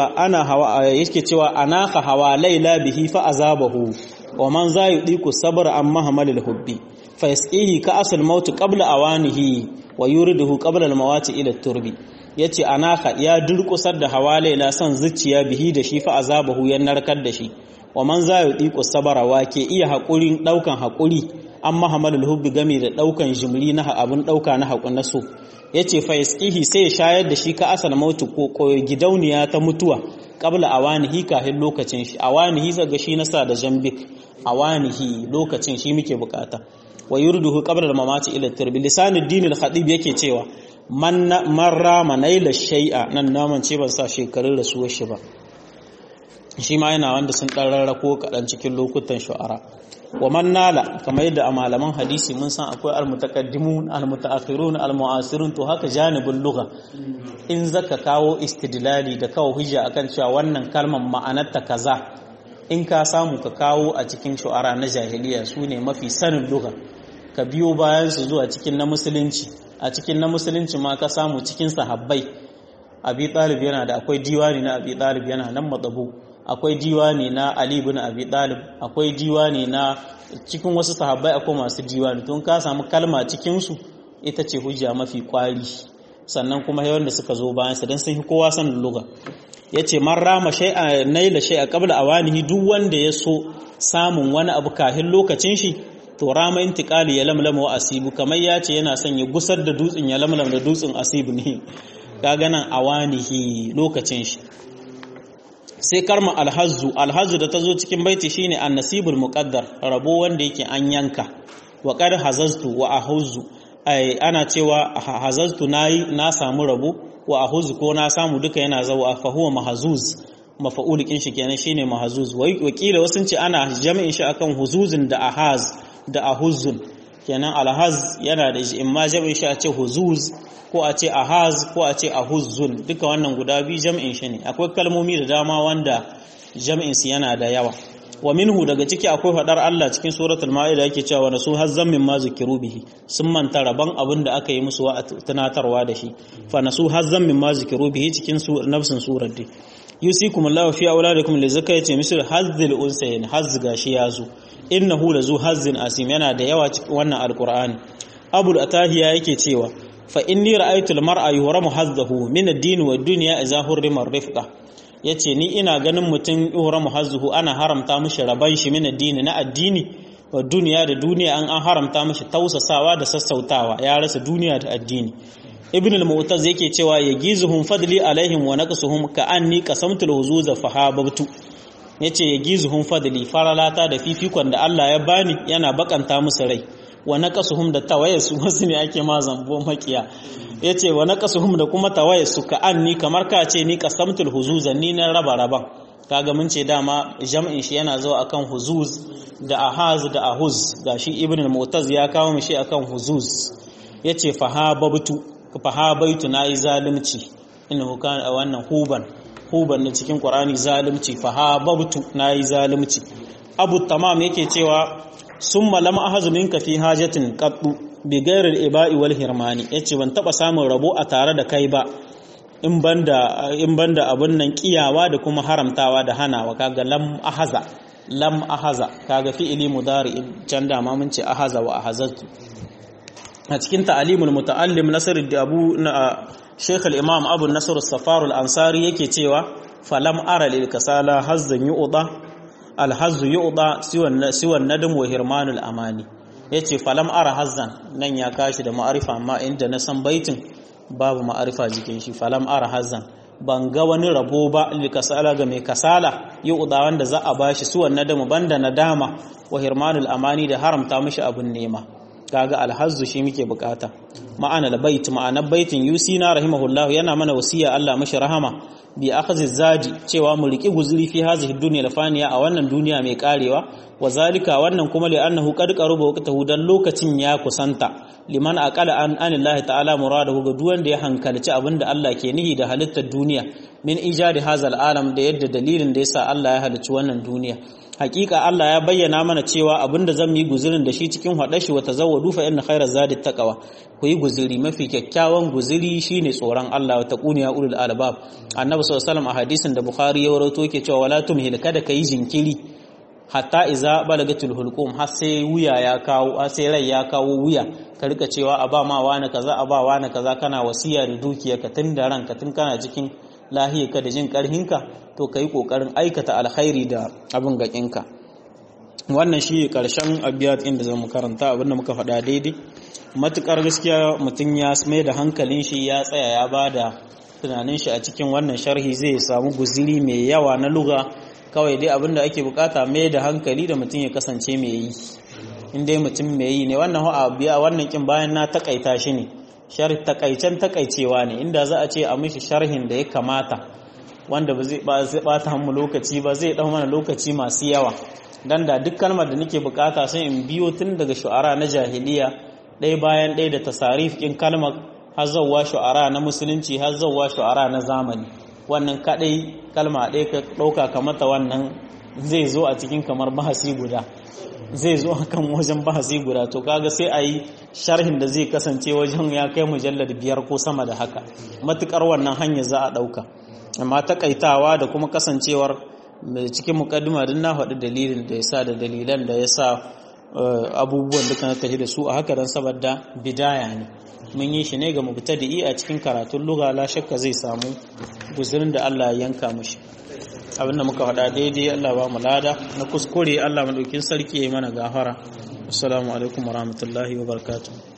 anaka hawa laila bihi fa azabahu wa man za yudiku sabr an mahmalil hubbi fa yasqihi ka asal maut qabla awanihi wa yuriduhu qabla al mawati ila turbi yace anaka ya durkusar da hawa laila san zuciya bihi da shi fa azabahu ya narkar da shi wa man za yi ɗiƙo sabara wa ke iya haƙurin ɗaukan haƙuri an mahamalul hubbi game da ɗaukan jimri na abin ɗauka na haƙun na so ya ce faiskihi sai ya shayar da shi ka asal mautu ko gidauniya ta mutuwa ƙabla awanihi kahin lokacin shi awanihi zaga shi nasa da jambik awanihi lokacin shi muke bukata wa yurduhu qabla al-mamati ila turbi lisanul din al-khatib yake cewa man rama naila shay'a nan naman ce ban sa shekarun rasuwar shi ba shi ma yana wanda sun ɗan rarrako kaɗan cikin lokutan shu'ara wa man nala kamar yadda a malaman hadisi mun san akwai almutaqaddimun almutaakhirun almuasirun to haka janibul lugha in zaka kawo istidlali da kawo hujja akan cewa wannan kalmar ma'anarta kaza in ka samu ka kawo a cikin shu'ara na jahiliya sune mafi sanin lugha ka biyo bayan su zuwa cikin na musulunci a cikin na musulunci ma ka samu cikin sahabbai Abi Talib yana da akwai diwani na Abi Talib yana nan matsabu akwai diwani na Ali ibn Abi Talib akwai diwani na cikin wasu sahabbai akwai masu diwani don ka samu kalma cikin su ita ce hujja mafi kwari sannan kuma yawan da suka zo bayan sa dan sun kowa sanin lugha yace man rama shay'a naila shay'a qabla awanihi duk wanda ya so samun wani abu kahin lokacin shi to rama intiqali ya lamlama wa asibu kamar yace yana son ya gusar da dutsen ya lamlama da dutsen asibu ne kaga nan awanihi lokacin shi sai karma alhazzu da ta zo cikin baiti shine annasibul muqaddar rabo wanda yake an yanka wa qad hazaztu wa ahuzzu ana cewa hazaztu na samu rabo wa ahuzzu ko na samu duka yana zawa fa huwa mahzuz mafa'ulikin shi kenan shine mahzuz wakila wasun ce ana jami'in shi akan huzuzun da ahaz da ahuzzun kenan alhaz yana da imma jami'in shi a ce huzuz ko a ce ahaz ko a ce ahuzzun duka wannan guda biyu jam'in shi ne akwai kalmomi da dama wanda jam'in su yana da yawa wa minhu daga ciki akwai fadar Allah cikin suratul maida yake cewa nasu hazzan mimma zikiru bihi sun manta rabon abin da aka yi musu wa tunatarwa da shi fa nasu hazzan mimma zikiru bihi cikin nafsin surar dai yusikumullahu fi auladikum lizakati misal hazzil unsayin hazz gashi yazo innahu lazu hazzin asim yana da yawa cikin wannan alqur'ani abul atahiya yake cewa fa inni ra'aytu al-mar'a yuhramu hazzahu min ad-din wa ad-dunya idza hurrima ar-rifqa yace ni ina ganin mutum yuhramu hazzahu ana haramta mishi raban shi min ad-din na addini wa duniya da duniya an haramta mishi tausasawa da sassautawa ya rasa duniya da addini ibn al-mu'taz yake cewa yagizuhum fadli alaihim wa naqsuhum ka anni qasamtu al-huzuza fahabtu yace yagizuhum fadli faralata da fifikon da Allah ya bani yana bakanta musu rai wa naqasuhum da tawayyasu wasu ne ake ma zambo makiya yace wa naqasuhum da kuma tawayyasu ka anni kamar ka ce ni qasamtul huzuza ni na raba kaga mun ce dama jam'in shi yana zuwa akan huzuz da ahaz da ahuz gashi ibn al-mu'taz ya kawo mishi akan huzuz yace fahabaitu nayi zalimci innahu kana wannan huban ne cikin qur'ani zalimci fahabtu nayi zalimci abu tamam yake cewa summa lam ahzu minka fi hajatin qattu bi ghairi al-iba'i wal hirmani yace ban taba samun rabo a tare da kai ba in banda abun nan kiyawa da kuma haramtawa da hanawa kaga lam ahaza kaga fi'ili mudari can da ma mun ce ahaza wa ahazatu a cikin ta'alimul muta'allim nasr abu Sheikh al-Imam Abu Nasr as-Safar al-Ansari yake cewa falam ara lil kasala hazzan yu'da al-hazzu yu'da siwan nadam wa hirmanul amani yace falam ara hazzan nan ya kashi da ma'arifa amma inda na san baitin babu ma'arifa jikin shi falam ara hazzan ban ga wani rabo ba lil kasala ga mai kasala yu'da wanda za a bashi siwan nadam banda nadama wa hirmanul amani da haramta mishi abun nema kaga alhazzu shi muke bukata ma'ana albayt ma'ana baitin yusina rahimahullahu yana mana wasiya Allah mashi rahama bi akhzi zadi cewa mu riki guzuri fi hazihi dunya lafaniya a wannan duniya mai karewa wazalika wannan kuma li annahu qad qaruba waqtahu dan lokacin ya kusanta liman aqala an anillahi ta'ala muradahu ga duk wanda ya hankalci abinda Allah ke nihi da halittar duniya min ijadi hazal alam da yadda dalilin da yasa Allah ya halicci wannan duniya hakika Allah ya bayyana mana cewa abinda zan yi guzurin da shi cikin hadashi wa tazawwadu fa inna khayra zadi taqwa ku yi guzuri mafi kyakkyawan guzuri shine tsoron Allah wa taquniya ulul albab annabi sallallahu alaihi wasallam a hadisin da bukhari ya rawaito yake cewa wala tumhil kada kai jinkiri hatta iza balagatul hulqum har sai wuya ya kawo sai rai ya kawo wuya ka rika cewa a ba ma wani kaza a ba wani kaza kana wasiya da dukiyarka tun da ranka tun kana cikin lahiyarka da jin karhinka to kai kokarin aikata alkhairi da abin gakinka wannan shi karshen abiyat inda zamu karanta abinda muka faɗa daidai matukar gaskiya mutum ya mai da hankalin shi ya tsaya ya bada tunanin shi a cikin wannan sharhi zai samu guziri mai yawa na lugha kawai dai abinda ake bukata mai da hankali da mutum ya kasance mai yi in dai mutum mai yi ne wannan biya wannan kin bayan na takaita shi ne sharh takaicen takaicewa ne inda za a ce a mishi sharhin da ya kamata wanda ba zai bata mu lokaci ba zai dau mana lokaci masu yawa dan da duk kalmar da nake bukata sai in biyo tun daga shu'ara na jahiliya ɗaya bayan ɗaya da tasarif kin kalmar har zawwa shu'ara na musulunci har zawwa shu'ara na zamani wannan kadai kalma ɗaya ka ɗauka kamata wannan zai zo a cikin kamar bahasi guda zai zo akan wajen bahasi guda to kaga sai a yi sharhin da zai kasance wajen ya kai mujallar 5 ko sama da haka matukar wannan hanya za a ɗauka amma takaitawa da kuma kasancewar cikin mukaddima din na faɗi dalilin da yasa da dalilan da yasa abubuwan duka na tafi da su a haka dan saboda bidaya ne mun yi shi ne ga mubtadi'i a cikin karatun lugha la shakka zai samu guzurin da Allah ya yanka mishi abinda muka faɗa daidai Allah ba mu lada na kuskure Allah madaukin sarki yayi mana gafara assalamu alaikum warahmatullahi wabarakatuh